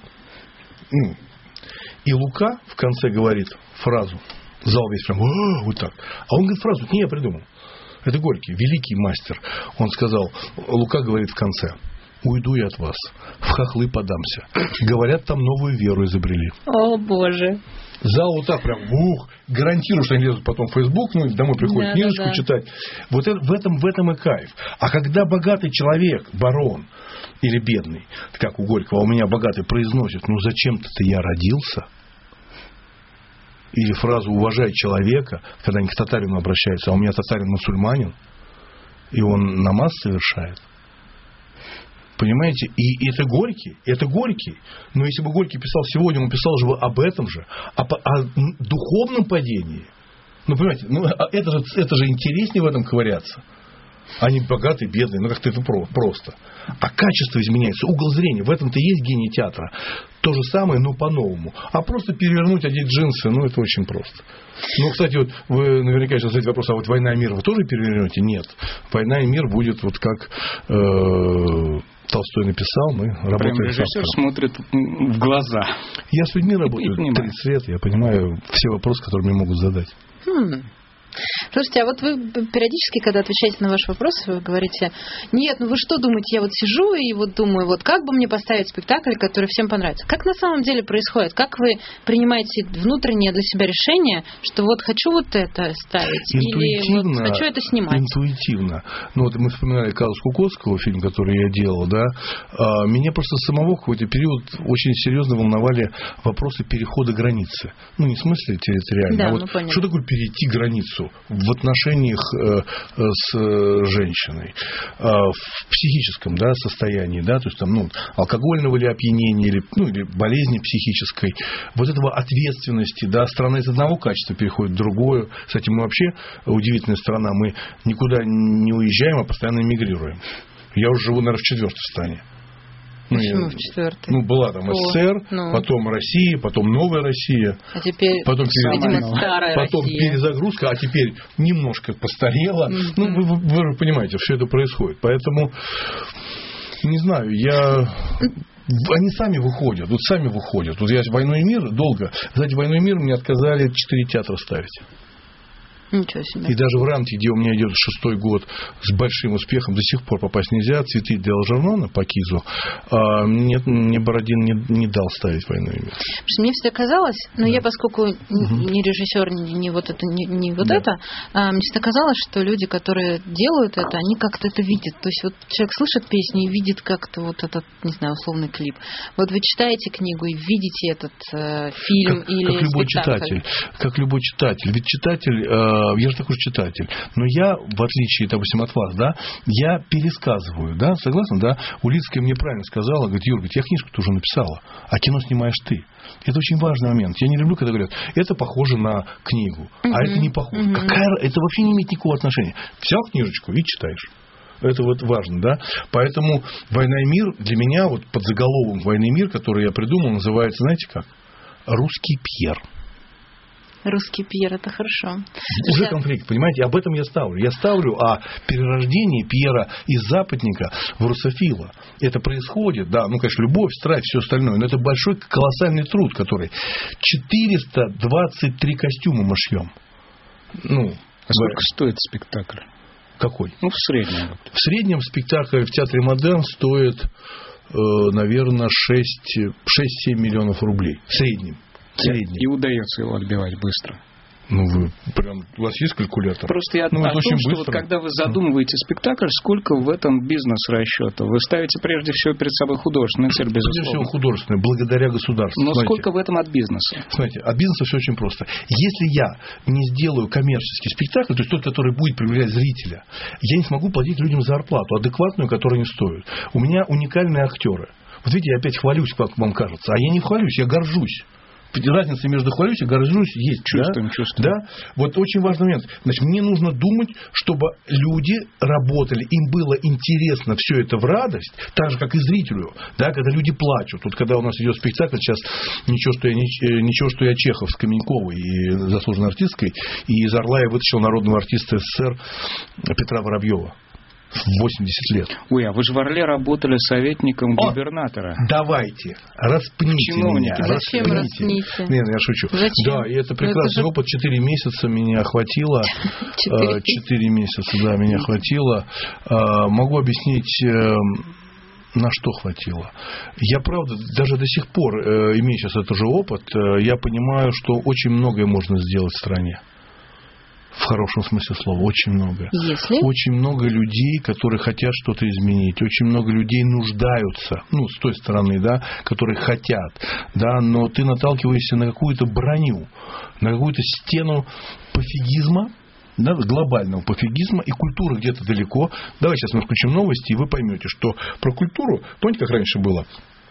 [SPEAKER 4] и Лука в конце говорит фразу. Зал весь прям вот так. А он говорит фразу, не я придумал. Это Горький, великий мастер. Он сказал, Лука говорит в конце: уйду я от вас, в хохлы подамся. Говорят, там новую веру изобрели.
[SPEAKER 3] О, Боже.
[SPEAKER 4] Зал вот так прям, гарантирую, что они лезут потом в Facebook, ну, домой приходят книжечку читать. Вот это, в этом и кайф. А когда богатый человек, барон или бедный, как у Горького, у меня богатый, произносит, ну, зачем-то я родился? Или фразу «уважай человека», когда они к татарину обращаются, а у меня татарин мусульманин, и он намаз совершает. Понимаете? И это Горький. Но если бы Горький писал сегодня, он писал же об этом же, о духовном падении. Ну, понимаете, это же интереснее в этом ковыряться. Они богатые, бедные, ну как-то это просто. А качество изменяется, угол зрения. В этом-то и есть гений театра. То же самое, но по-новому. А просто перевернуть, одеть джинсы, ну это очень просто. Ну, кстати, вот вы наверняка сейчас задаете вопрос, а вот «Война и мир» вы тоже перевернете? Нет. «Война и мир» будет вот как Толстой написал, мы работаем. Прям
[SPEAKER 2] режиссер смотрит в глаза.
[SPEAKER 4] Я с людьми работаю 30 лет, я понимаю все вопросы, которые мне могут задать.
[SPEAKER 3] Слушайте, а вот вы периодически, когда отвечаете на ваши вопросы, вы говорите: нет, ну вы что думаете, я вот сижу и вот думаю, вот как бы мне поставить спектакль, который всем понравится. Как на самом деле происходит? Как вы принимаете внутреннее для себя решение, что вот хочу вот это ставить, или вот хочу это снимать?
[SPEAKER 4] Интуитивно. Ну вот мы вспоминали казус Кукоцкого, фильм, который я делал, да. Меня просто самого в какой-то период очень серьезно волновали вопросы перехода границы. Ну не в смысле территориально,
[SPEAKER 3] да,
[SPEAKER 4] а вот что такое перейти границу в отношениях с женщиной, в психическом, да, состоянии, да, то есть там, ну, алкогольного или опьянения, или болезни психической, вот этого ответственности, да, страна из одного качества переходит в другое. Кстати, мы вообще удивительная страна, мы никуда не уезжаем, а постоянно эмигрируем. Я уже живу, наверное, в 4-й стране.
[SPEAKER 3] Почему в 4-й?
[SPEAKER 4] Ну, была там СССР, потом Россия, потом новая Россия.
[SPEAKER 3] А теперь,
[SPEAKER 4] потом
[SPEAKER 3] старая
[SPEAKER 4] потом
[SPEAKER 3] Россия.
[SPEAKER 4] Перезагрузка, а теперь немножко постарела. Ну, вы же понимаете, все это происходит. Поэтому, не знаю, они сами выходят. Вот я «Войну и мир» долго. Знаете, «Войну и мир» мне отказали 4 театра ставить.
[SPEAKER 3] Ничего себе.
[SPEAKER 4] И даже в рамке, где у меня идет 6-й год с большим успехом, до сих пор попасть нельзя. «Цветы для Алжернона» по КИЗу. Нет, мне Бородин не дал ставить «Войну и мир».
[SPEAKER 3] Мне всегда казалось, но я, поскольку не режиссер, не вот это, мне всегда казалось, что люди, которые делают это, они как-то это видят. То есть вот человек слышит песню и видит как-то вот этот, не знаю, условный клип. Вот вы читаете книгу и видите этот фильм или спектакль.
[SPEAKER 4] Как любой читатель. Ведь читатель... Я же такой читатель. Но я, в отличие, допустим, от вас, да, я пересказываю, да, согласны, да? Улицкая мне правильно сказала, говорит: Юр, я книжку-то уже написала, а кино снимаешь ты. Это очень важный момент. Я не люблю, когда говорят, это похоже на книгу, а это не похоже. Это вообще не имеет никакого отношения. Взял книжечку и читаешь. Это вот важно, да? Поэтому «Война и мир» для меня, вот под заголовком «Война и мир», который я придумал, называется, знаете как? «Русский Пьер».
[SPEAKER 3] Русский Пьер, это хорошо.
[SPEAKER 4] Уже конфликт, понимаете, об этом я ставлю. Я ставлю о перерождении Пьера из западника в русофила. Это происходит, да, ну, конечно, любовь, страсть, все остальное, но это большой колоссальный труд, который 423 костюма мы шьем. Ну,
[SPEAKER 2] а сколько стоит спектакль?
[SPEAKER 4] Какой?
[SPEAKER 2] Ну, в среднем.
[SPEAKER 4] В среднем спектакль в театре «Модерн» стоит, наверное, 6-7 миллионов рублей. В среднем.
[SPEAKER 2] И удается его отбивать быстро.
[SPEAKER 4] Ну, вы прям, у вас есть калькулятор?
[SPEAKER 2] Просто я о том, что вот, когда вы задумываете спектакль, сколько в этом бизнес-расчета? Вы ставите прежде всего перед собой художественную цель, безусловно.
[SPEAKER 4] Прежде всего художественную, благодаря государству.
[SPEAKER 2] Но смотрите, сколько в этом от бизнеса?
[SPEAKER 4] Смотрите, от бизнеса все очень просто. Если я не сделаю коммерческий спектакль, то есть тот, который будет привлекать зрителя, я не смогу платить людям зарплату адекватную, которую они стоят. У меня уникальные актеры. Вот видите, я опять хвалюсь, как вам кажется. А я не хвалюсь, я горжусь. разница между хвалюсь и горжусь есть.
[SPEAKER 2] Чувствуем.
[SPEAKER 4] Да? Вот очень важный момент. Значит, мне нужно думать, чтобы люди работали, им было интересно все это в радость, так же, как и зрителю. Да, когда люди плачут. Вот когда у нас идет спектакль, сейчас ничего, что я Чехов с Каменьковой и заслуженной артисткой, и из «Орла» я вытащил народного артиста СССР Петра Воробьева. В 80 лет.
[SPEAKER 2] Ой, а вы же в «Орле» работали советником губернатора.
[SPEAKER 4] Давайте, распните меня.
[SPEAKER 3] Зачем распните?
[SPEAKER 4] Нет, я шучу.
[SPEAKER 3] Зачем?
[SPEAKER 4] Да, и это прекрасный опыт. 4 месяца меня хватило. 4 месяца, да, меня хватило. Могу объяснить, на что хватило. Я, правда, даже до сих пор, имея сейчас этот же опыт, я понимаю, что очень многое можно сделать в стране. В хорошем смысле слова, очень много. Очень много людей, которые хотят что-то изменить. Очень много людей нуждаются, с той стороны, да, которые хотят, да, но ты наталкиваешься на какую-то броню, на какую-то стену пофигизма, да, глобального пофигизма, и культура где-то далеко. Давай сейчас мы включим новости, и вы поймете, что про культуру, помните, как раньше было?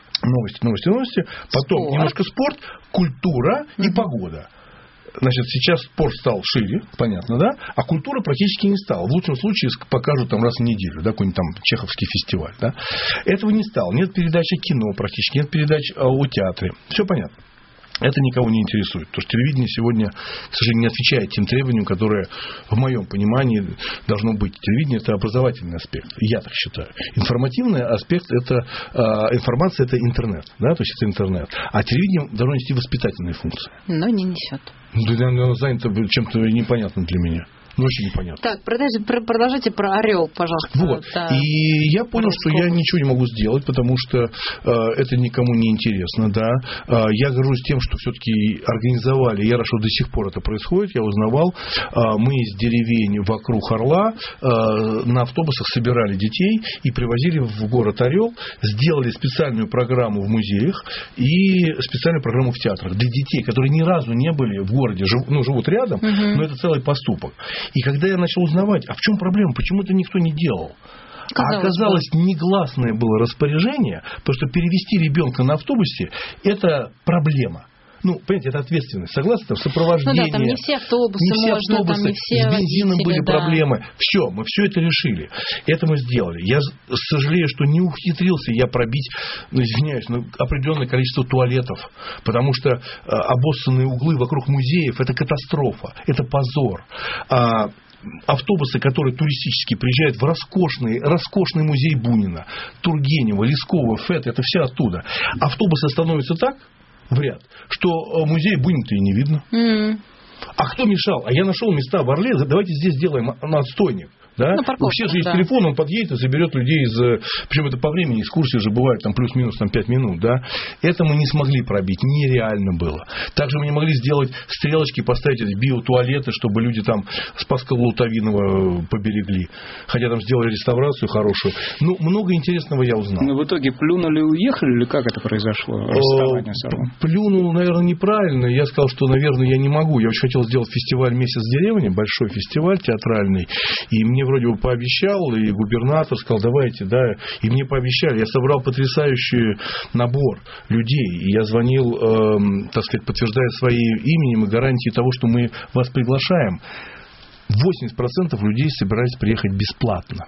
[SPEAKER 4] Новости, потом немножко спорт, культура и погода. Значит, сейчас спорт стал шире, понятно, да? А культура практически не стала. В лучшем случае покажут там раз в неделю, да, какой-нибудь там чеховский фестиваль, да? Этого не стало. Нет передачи кино практически, нет передач о театре. Все понятно. Это никого не интересует. Потому что телевидение сегодня, к сожалению, не отвечает тем требованиям, которые, в моем понимании, должно быть. Телевидение – это образовательный аспект. Я так считаю. Информативный аспект – это информация – это интернет. Да? То есть, это интернет. А телевидение должно нести воспитательные функции.
[SPEAKER 3] Но не несет.
[SPEAKER 4] Оно занято чем-то непонятным для меня. Очень непонятно.
[SPEAKER 3] Так, продолжайте про «Орел», пожалуйста.
[SPEAKER 4] Вот. И я понял, что я ничего не могу сделать, потому что это никому не интересно. Да. Я горжусь тем, что все-таки организовали, я рад, что до сих пор это происходит, я узнавал, мы из деревень вокруг «Орла» на автобусах собирали детей и привозили в город Орел, сделали специальную программу в музеях и специальную программу в театрах для детей, которые ни разу не были в городе, живут рядом, но это целый поступок. И когда я начал узнавать, а в чем проблема, почему это никто не делал? Оказалось, негласное было распоряжение, потому что перевести ребенка на автобусе – это проблема. Понимаете, это ответственность. Согласны? Там сопровождение.
[SPEAKER 3] Там не все автобусы, там не все
[SPEAKER 4] с бензином
[SPEAKER 3] водители,
[SPEAKER 4] были проблемы. Все, мы все это решили. Это мы сделали. Я сожалею, что не ухитрился я пробить, извиняюсь, определенное количество туалетов. Потому что обоссанные углы вокруг музеев – это катастрофа, это позор. Автобусы, которые туристически приезжают в роскошный музей Бунина, Тургенева, Лескова, ФЭТ, это все оттуда. Автобусы становятся так в ряд, что музей Бунина-то и не видно. А кто мешал? А я нашел места в Орле, давайте здесь сделаем отстойник. Да? У всех же есть телефон, он подъедет и заберет людей причем это по времени, экскурсии же бывают там плюс-минус 5 минут. Да? Это мы не смогли пробить, нереально было. Также мы не могли сделать стрелочки, поставить биотуалеты, чтобы люди там Спаска Лутовинова поберегли. Хотя там сделали реставрацию хорошую. Много интересного я узнал.
[SPEAKER 2] Но в итоге плюнули и уехали, или как это произошло?
[SPEAKER 4] Плюнул, наверное, неправильно. Я сказал, что, наверное, я не могу. Я очень хотел сделать фестиваль «Месяц в деревне», большой фестиваль театральный. И мне вроде бы пообещал, и губернатор сказал, давайте, да, и мне пообещали. Я собрал потрясающий набор людей, и я звонил, так сказать, подтверждая своим именем и гарантией того, что мы вас приглашаем. 80% людей собирались приехать бесплатно.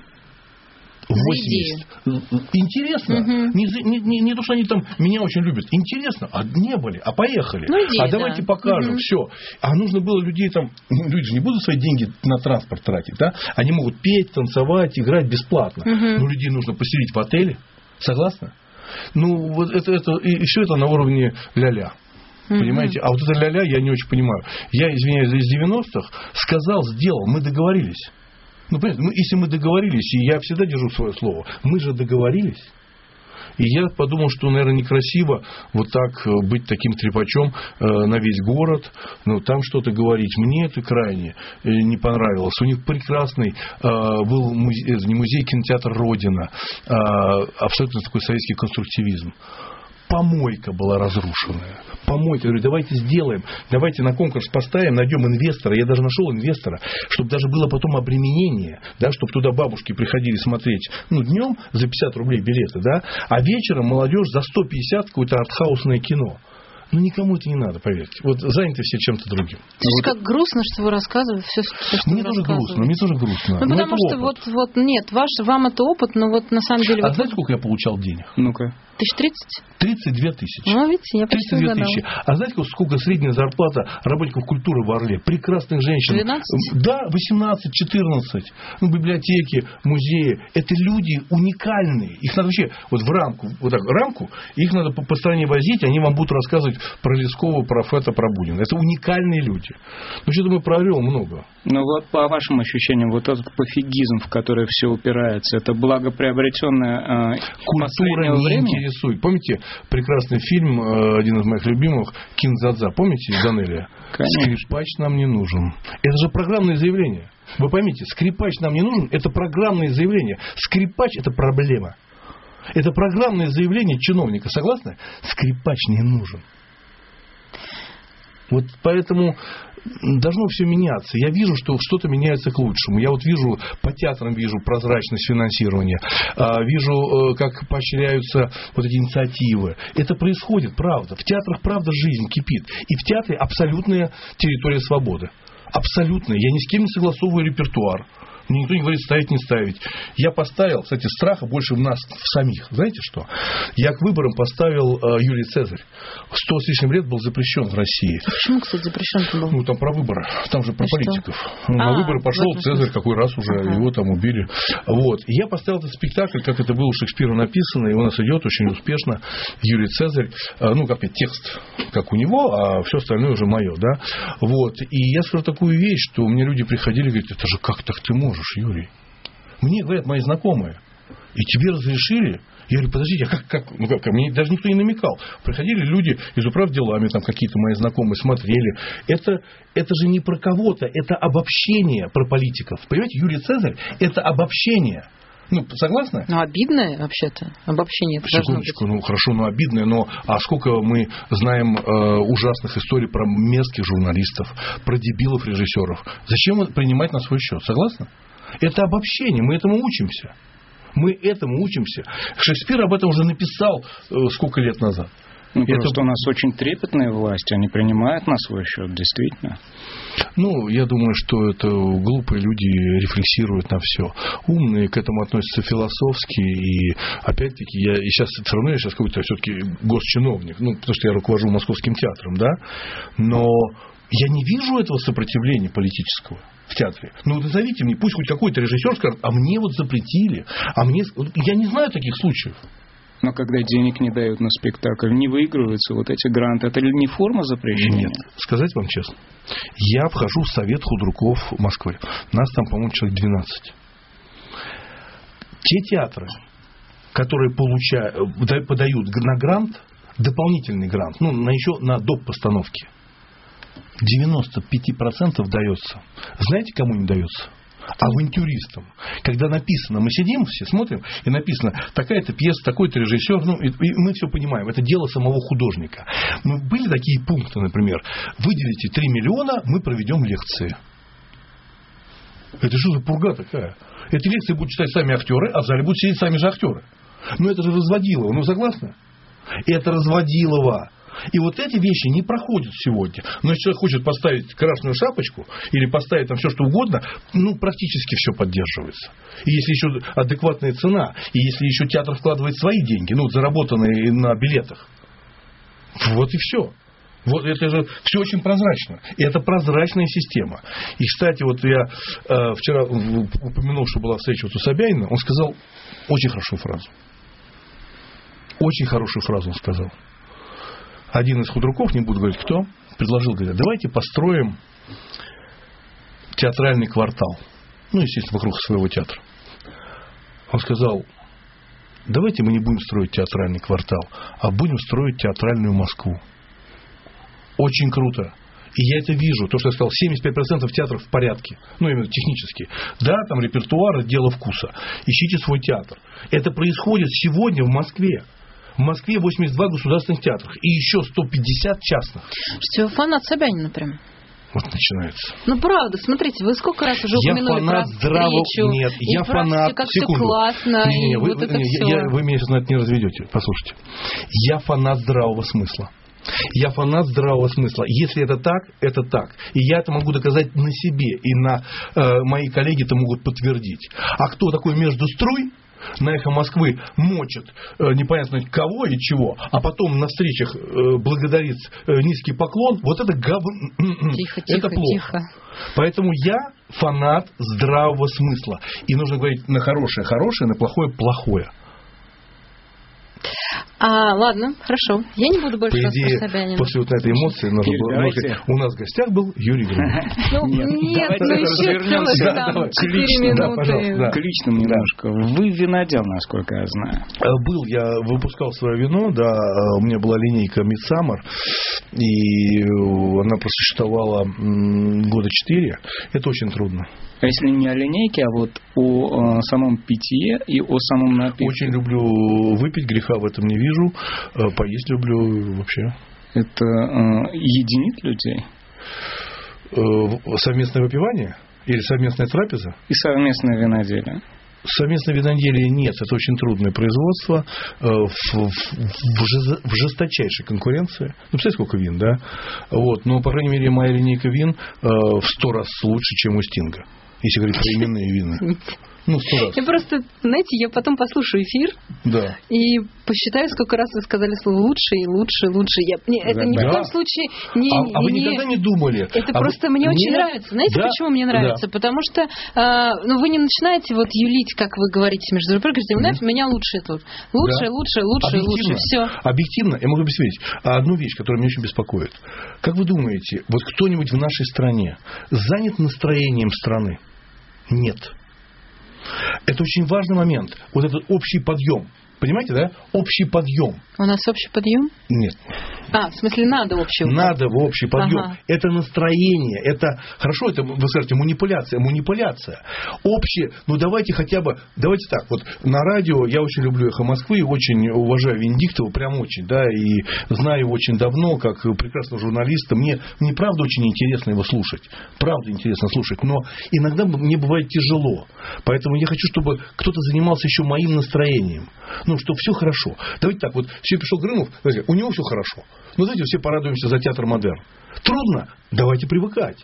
[SPEAKER 4] 80. Интересно. Не то, что они там меня очень любят. Интересно. А не были. А поехали. Давайте покажем. Все. А нужно было людей там... Люди же не будут свои деньги на транспорт тратить. Да? Они могут петь, танцевать, играть бесплатно. Но людей нужно поселить в отеле. Согласны? Вот это и все это на уровне ля-ля. Понимаете? А вот это ля-ля я не очень понимаю. Я, извиняюсь, из 90-х сказал, сделал. Мы договорились. Понимаете, если мы договорились, и я всегда держу свое слово, мы же договорились. И я подумал, что, наверное, некрасиво вот так быть таким трепачом на весь город, там что-то говорить. Мне это крайне не понравилось. У них прекрасный был музей, кинотеатр «Родина», абсолютно такой советский конструктивизм. Помойка была разрушенная. Помойка. Я говорю, давайте сделаем, давайте на конкурс поставим, найдем инвестора. Я даже нашел инвестора, чтобы даже было потом обременение, да, чтобы туда бабушки приходили смотреть, днем за 50 рублей билеты, да, а вечером молодежь за 150 какое-то артхаусное кино. Ну, никому это не надо, поверьте. Вот заняты все чем-то другим.
[SPEAKER 3] Слушай, как грустно, что вы рассказываете все, что
[SPEAKER 4] мне тоже грустно.
[SPEAKER 3] Ну, потому что нет, вам это опыт, но вот на самом деле...
[SPEAKER 4] А знаете, сколько я получал денег?
[SPEAKER 2] Ну-ка.
[SPEAKER 3] 1030?
[SPEAKER 4] 32 тысячи.
[SPEAKER 3] Ну, видите, я почти
[SPEAKER 4] 32 тысячи. А знаете, сколько средняя зарплата работников культуры в Орле? Прекрасных женщин.
[SPEAKER 3] 12?
[SPEAKER 4] Да, 18-14. Ну, библиотеки, музеи. Это люди уникальные. Их надо вообще вот в рамку, вот так, рамку, их надо по стране возить, они вам будут рассказывать про Лескова, про Фета, про Бунина. Это уникальные люди. Ну, что-то мы провел много.
[SPEAKER 2] Ну, вот по вашим ощущениям, вот этот пофигизм, в который все упирается, это благоприобретенная
[SPEAKER 4] культура не интересует. Помните прекрасный фильм, один из моих любимых, «Кин-дза-дза»? Помните, Данелия? Скрипач нам не нужен. Это же программное заявление. Вы поймите, скрипач нам не нужен, это программное заявление. Скрипач – это проблема. Это программное заявление чиновника. Согласны? Скрипач не нужен. Вот поэтому должно все меняться. Я вижу, что что-то меняется к лучшему. Я вот вижу, по театрам вижу прозрачность финансирования. Вижу, как поощряются вот эти инициативы. Это происходит, правда. В театрах, правда, жизнь кипит. И в театре абсолютная территория свободы. Абсолютная. Я ни с кем не согласовываю репертуар. Мне никто не говорит ставить, не ставить. Я поставил, кстати, страха больше в нас в самих. Знаете что? Я к выборам поставил Юлий Цезарь. 100 с лишним лет был запрещен в России.
[SPEAKER 3] Почему, кстати, запрещен был?
[SPEAKER 4] Ну, там про выборы. Там же про политиков. На выборы пошел Цезарь, какой раз уже его там убили. Вот. И я поставил этот спектакль, как это было у Шекспира написано, и у нас идет очень успешно. Юлий Цезарь. Ну, как текст, как у него, а все остальное уже мое, да? Вот. И я скажу такую вещь, что мне люди приходили и говорят, это же как так ты можешь, Юрий? Мне говорят мои знакомые, и тебе разрешили? Я говорю, подождите, а как? Мне даже никто не намекал. Приходили люди из управделами, там какие-то мои знакомые смотрели. Это же не про кого-то, это обобщение про политиков. Понимаете, Юлий Цезарь – это обобщение. Ну, согласны?
[SPEAKER 3] Ну, обидное, вообще-то, обобщение.
[SPEAKER 4] Секундочку, ну, хорошо, но обидное, но а сколько мы знаем ужасных историй про мерзких журналистов, про дебилов режиссеров. Зачем принимать на свой счет? Согласны? Это обобщение, мы этому учимся. Мы этому учимся. Шекспир об этом уже написал сколько лет назад.
[SPEAKER 2] Ну, просто у нас очень трепетная власть, они принимают на свой счет, действительно.
[SPEAKER 4] Ну, я думаю, что это глупые люди рефлексируют на все. Умные к этому относятся философски. И опять-таки, я сейчас какой-то все-таки госчиновник, ну, потому что я руковожу Московским театром, да, но я не вижу этого сопротивления политического в театре. Ну, вот назовите мне, пусть хоть какой-то режиссер скажет, а мне вот запретили, а мне... Я не знаю таких случаев.
[SPEAKER 2] Но когда денег не дают на спектакль, не выигрываются вот эти гранты, это ли не форма запрещения?
[SPEAKER 4] Нет, сказать вам честно. Я вхожу в совет худруков Москвы. Нас там, по-моему, человек 12. Те театры, которые подают на грант, дополнительный грант, ну, еще на доп. Постановки, 95% дается. Знаете, кому не дается? Авантюристам. Когда написано, мы сидим все, смотрим, и написано, такая-то пьеса, такой-то режиссер, ну, и мы все понимаем, это дело самого художника. Но были такие пункты, например, выделите 3 миллиона, мы проведем лекции. Это что за пурга такая? Эти лекции будут читать сами актеры, а в зале будут сидеть сами же актеры. Ну, это же Разводилово, ну, согласны? Это Разводилово. И вот эти вещи не проходят сегодня. Но если человек хочет поставить красную шапочку или поставить там все что угодно, ну, практически все поддерживается. И если еще адекватная цена, и если еще театр вкладывает свои деньги, ну, заработанные на билетах, вот и все. Вот это же все очень прозрачно. И это прозрачная система. И, кстати, вот я вчера упомянул, что была встреча вот у Собянина, он сказал очень хорошую фразу. Очень хорошую фразу он сказал. Один из худруков, не буду говорить кто, предложил, говорит, давайте построим театральный квартал. Ну, естественно, вокруг своего театра. Он сказал, давайте мы не будем строить театральный квартал, а будем строить театральную Москву. Очень круто. И я это вижу. То, что я сказал, 75% театров в порядке. Ну, именно технически. Да, там репертуар, дело вкуса. Ищите свой театр. Это происходит сегодня в Москве. В Москве 82 государственных театрах и еще 150 частных.
[SPEAKER 3] Что вы фанат Собянина прям?
[SPEAKER 4] Вот начинается.
[SPEAKER 3] Ну, правда, смотрите, вы сколько раз уже упомянули про встречу.
[SPEAKER 4] Нет, я фанат...
[SPEAKER 3] Как все классно.
[SPEAKER 4] Вы меня сейчас на это не разведете. Послушайте. Я фанат здравого смысла. Я фанат здравого смысла. Если это так, это так. И я это могу доказать на себе. И мои коллеги это могут подтвердить. А кто такой между струй на «Эхо Москвы» мочит непонятно кого и чего, а потом на встречах благодарит низкий поклон, вот это это плохо.
[SPEAKER 3] Тихо.
[SPEAKER 4] Поэтому я фанат здравого смысла. И нужно говорить на хорошее хорошее, на плохое плохое.
[SPEAKER 3] Ладно, хорошо. Я не буду больше
[SPEAKER 4] рассказывать
[SPEAKER 3] Собянина.
[SPEAKER 4] После вот этой эмоции у нас в гостях был Юрий Григорьевич.
[SPEAKER 3] Нет, еще целых 4 минуты.
[SPEAKER 2] К личному немножко. Вы винодел, насколько я знаю.
[SPEAKER 4] Я выпускал свое вино, да, у меня была линейка Midsummer, и она просуществовала года 4. Это очень трудно.
[SPEAKER 2] А если не о линейке, а вот о самом питье и о самом напитке?
[SPEAKER 4] Очень люблю выпить, греха в этом не вижу. Поесть люблю вообще.
[SPEAKER 2] Это единит людей?
[SPEAKER 4] Совместное выпивание? Или совместная трапеза?
[SPEAKER 2] И совместное виноделие.
[SPEAKER 4] Совместное виноделие нет, это очень трудное производство в жесточайшей конкуренции. Ну, представляете, сколько вин, да? Вот. Но, по крайней мере, моя линейка вин в 100 раз лучше, чем у Стинга. Если говорить про именные вина. 100 раз.
[SPEAKER 3] Я просто, знаете, я потом послушаю эфир и посчитаю, сколько раз вы сказали слово «лучше» и «лучше», «лучше». Это ни в коем случае не...
[SPEAKER 4] вы никогда не думали?
[SPEAKER 3] Это просто мне очень нравится. Знаете, почему мне нравится? Потому что вы не начинаете юлить, как вы говорите между собой, говорите, у меня лучше тут. Лучше. Все.
[SPEAKER 4] Объективно, я могу объяснить одну вещь, которая меня очень беспокоит. Как вы думаете, вот кто-нибудь в нашей стране занят настроением страны? Нет. Это очень важный момент. Вот этот общий подъем. Понимаете, да? Общий подъем.
[SPEAKER 3] У нас общий подъем?
[SPEAKER 4] Нет.
[SPEAKER 3] В смысле, надо общий подъем.
[SPEAKER 4] Надо в общий подъем. Ага. Это настроение. Это, хорошо, это, вы скажете, манипуляция. Общее, давайте хотя бы, давайте так, вот на радио я очень люблю «Эхо Москвы», очень уважаю Венедиктова, прям очень, да, и знаю его очень давно, как прекрасного журналиста. Мне правда очень интересно его слушать. Правда интересно слушать, но иногда мне бывает тяжело. Поэтому я хочу, чтобы кто-то занимался еще моим настроением. Что все хорошо. Давайте так, вот все пришел Грымов, у него все хорошо. Давайте все порадуемся за театр «Модерн». Трудно? Давайте привыкать.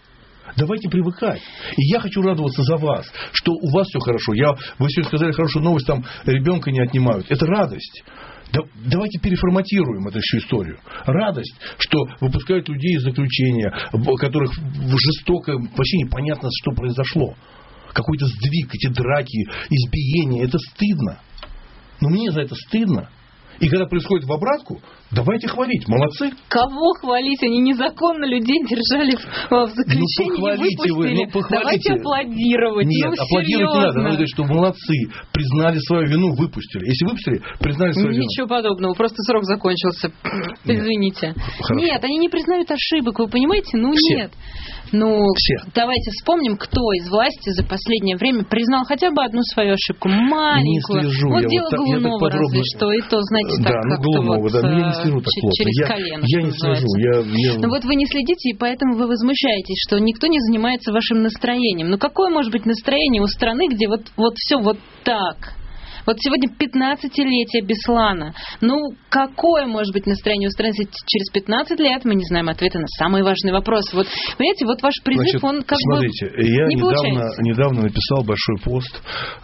[SPEAKER 4] И я хочу радоваться за вас, что у вас все хорошо. Вы сегодня сказали хорошую новость, там ребенка не отнимают. Это радость. Давайте переформатируем эту всю историю. Радость, что выпускают людей из заключения, у которых жестоко, вообще непонятно, что произошло. Какой-то сдвиг, эти драки, избиения. Это стыдно. Но мне за это стыдно. И когда происходит в обратку, давайте хвалить. Молодцы.
[SPEAKER 3] Кого хвалить? Они незаконно людей держали в заключении.
[SPEAKER 4] Похвалите.
[SPEAKER 3] Давайте аплодировать.
[SPEAKER 4] Нет, аплодировать не надо. Надо говорить, что молодцы. Признали свою вину, выпустили. Если выпустили, признали свою вину.
[SPEAKER 3] Ничего подобного. Просто срок закончился. Извините.
[SPEAKER 4] Хорошо.
[SPEAKER 3] Нет, они не признают ошибок. Вы понимаете? Нет.
[SPEAKER 4] Все.
[SPEAKER 3] Давайте вспомним, кто из власти за последнее время признал хотя бы одну свою ошибку. Маленькую.
[SPEAKER 4] Не слежу.
[SPEAKER 3] Вот дело Голунова разве что. И то, знаете, так как-то
[SPEAKER 4] Голунова, я не слежу так плотно.
[SPEAKER 3] Через колено.
[SPEAKER 4] Я не слежу.
[SPEAKER 3] Вот вы не следите, и поэтому вы возмущаетесь, что никто не занимается вашим настроением. Какое может быть настроение у страны, где вот все вот так? Вот сегодня 15-летие Беслана. Какое может быть настроение у страны, если через 15 лет мы не знаем ответа на самый важный вопрос? Понимаете, ваш призыв, он
[SPEAKER 4] смотрите, я недавно написал большой пост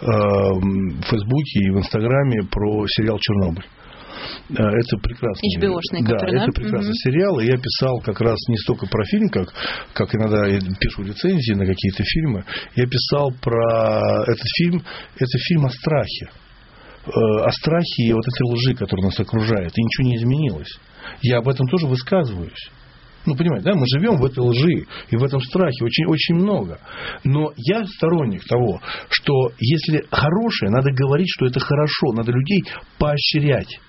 [SPEAKER 4] в Фейсбуке и в Инстаграме про сериал «Чернобыль». Это прекрасный,
[SPEAKER 3] HBO-шный, который,
[SPEAKER 4] это прекрасный сериал. И я писал как раз не столько про фильм, как иногда я пишу рецензии на какие-то фильмы. Я писал про этот фильм. Это фильм о страхе. О страхе и вот этой лжи, которая нас окружает. И ничего не изменилось. Я об этом тоже высказываюсь. Понимаете, да, мы живем в этой лжи и в этом страхе очень, очень много. Но я сторонник того, что если хорошее, надо говорить, что это хорошо. Надо людей поощрять.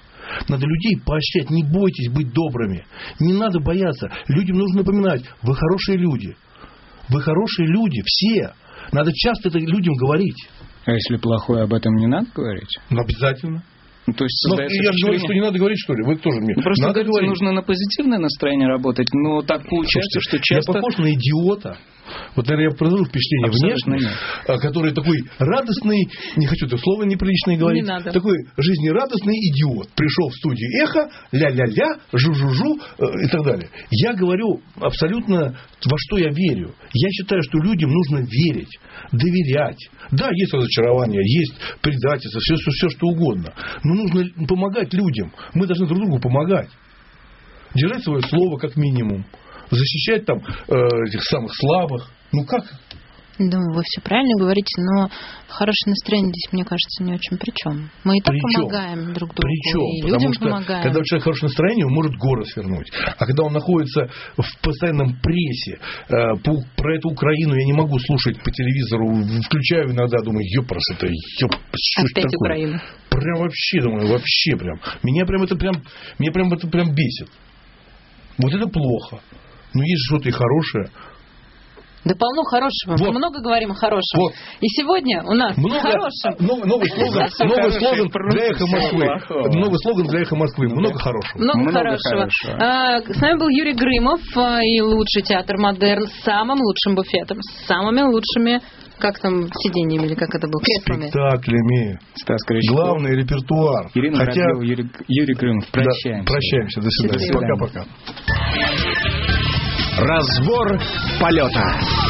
[SPEAKER 4] Не бойтесь быть добрыми. Не надо бояться. Людям нужно напоминать, вы хорошие люди. Вы хорошие люди, все. Надо часто это людям говорить.
[SPEAKER 2] А если плохое, об этом не надо говорить?
[SPEAKER 4] Обязательно.
[SPEAKER 2] То есть
[SPEAKER 4] я же говорю, что не надо говорить, что ли? Вы тоже мне.
[SPEAKER 2] Просто
[SPEAKER 4] надо
[SPEAKER 2] говорить, нужно на позитивное настроение работать, но так получается, что часто...
[SPEAKER 4] Я похож на идиота. Вот, наверное, я произвожу впечатление внешне, который такой радостный, не хочу это слово неприличное говорить, такой жизнерадостный идиот. Пришел в студию «Эхо», ля-ля-ля, жу-жу-жу и так далее. Я говорю абсолютно, во что я верю. Я считаю, что людям нужно верить, доверять. Да, есть разочарование, есть предательство, все что угодно. Но нужно помогать людям. Мы должны друг другу помогать. Держать свое слово как минимум. Защищать там этих самых слабых. Ну как?
[SPEAKER 3] Думаю, вы все правильно говорите, но хорошее настроение здесь, мне кажется, не очень при чем. Мы и так помогаем друг другу, и людям помогаем.
[SPEAKER 4] Когда у человека хорошее настроение, он может горы свернуть. А когда он находится в постоянном прессе про эту Украину, я не могу слушать по телевизору, включаю иногда, думаю, ёпрст,
[SPEAKER 3] опять Украина.
[SPEAKER 4] Прям вообще, думаю, вообще прям. Меня прям это бесит. Вот это плохо. Но есть что-то и хорошее.
[SPEAKER 3] Да полно хорошего. Вот. Мы много говорим о хорошем. Вот. И сегодня у нас хорошим.
[SPEAKER 4] Новый слоган для «Эхо Москвы». Новый слоган для «Эхо Москвы». Много хорошего.
[SPEAKER 3] Много хорошего. С нами был Юрий Грымов и лучший театр «Модерн» с самым лучшим буфетом, с самыми лучшими, как там, сиденьями или как это было, креслами.
[SPEAKER 4] Спектаклями.
[SPEAKER 2] Стас Крючков.
[SPEAKER 4] Главный репертуар.
[SPEAKER 2] Ирина Воробьева, Юрий Грымов. Прощаемся.
[SPEAKER 4] Да, прощаемся. До свидания. Пока-пока.
[SPEAKER 1] Разбор полета.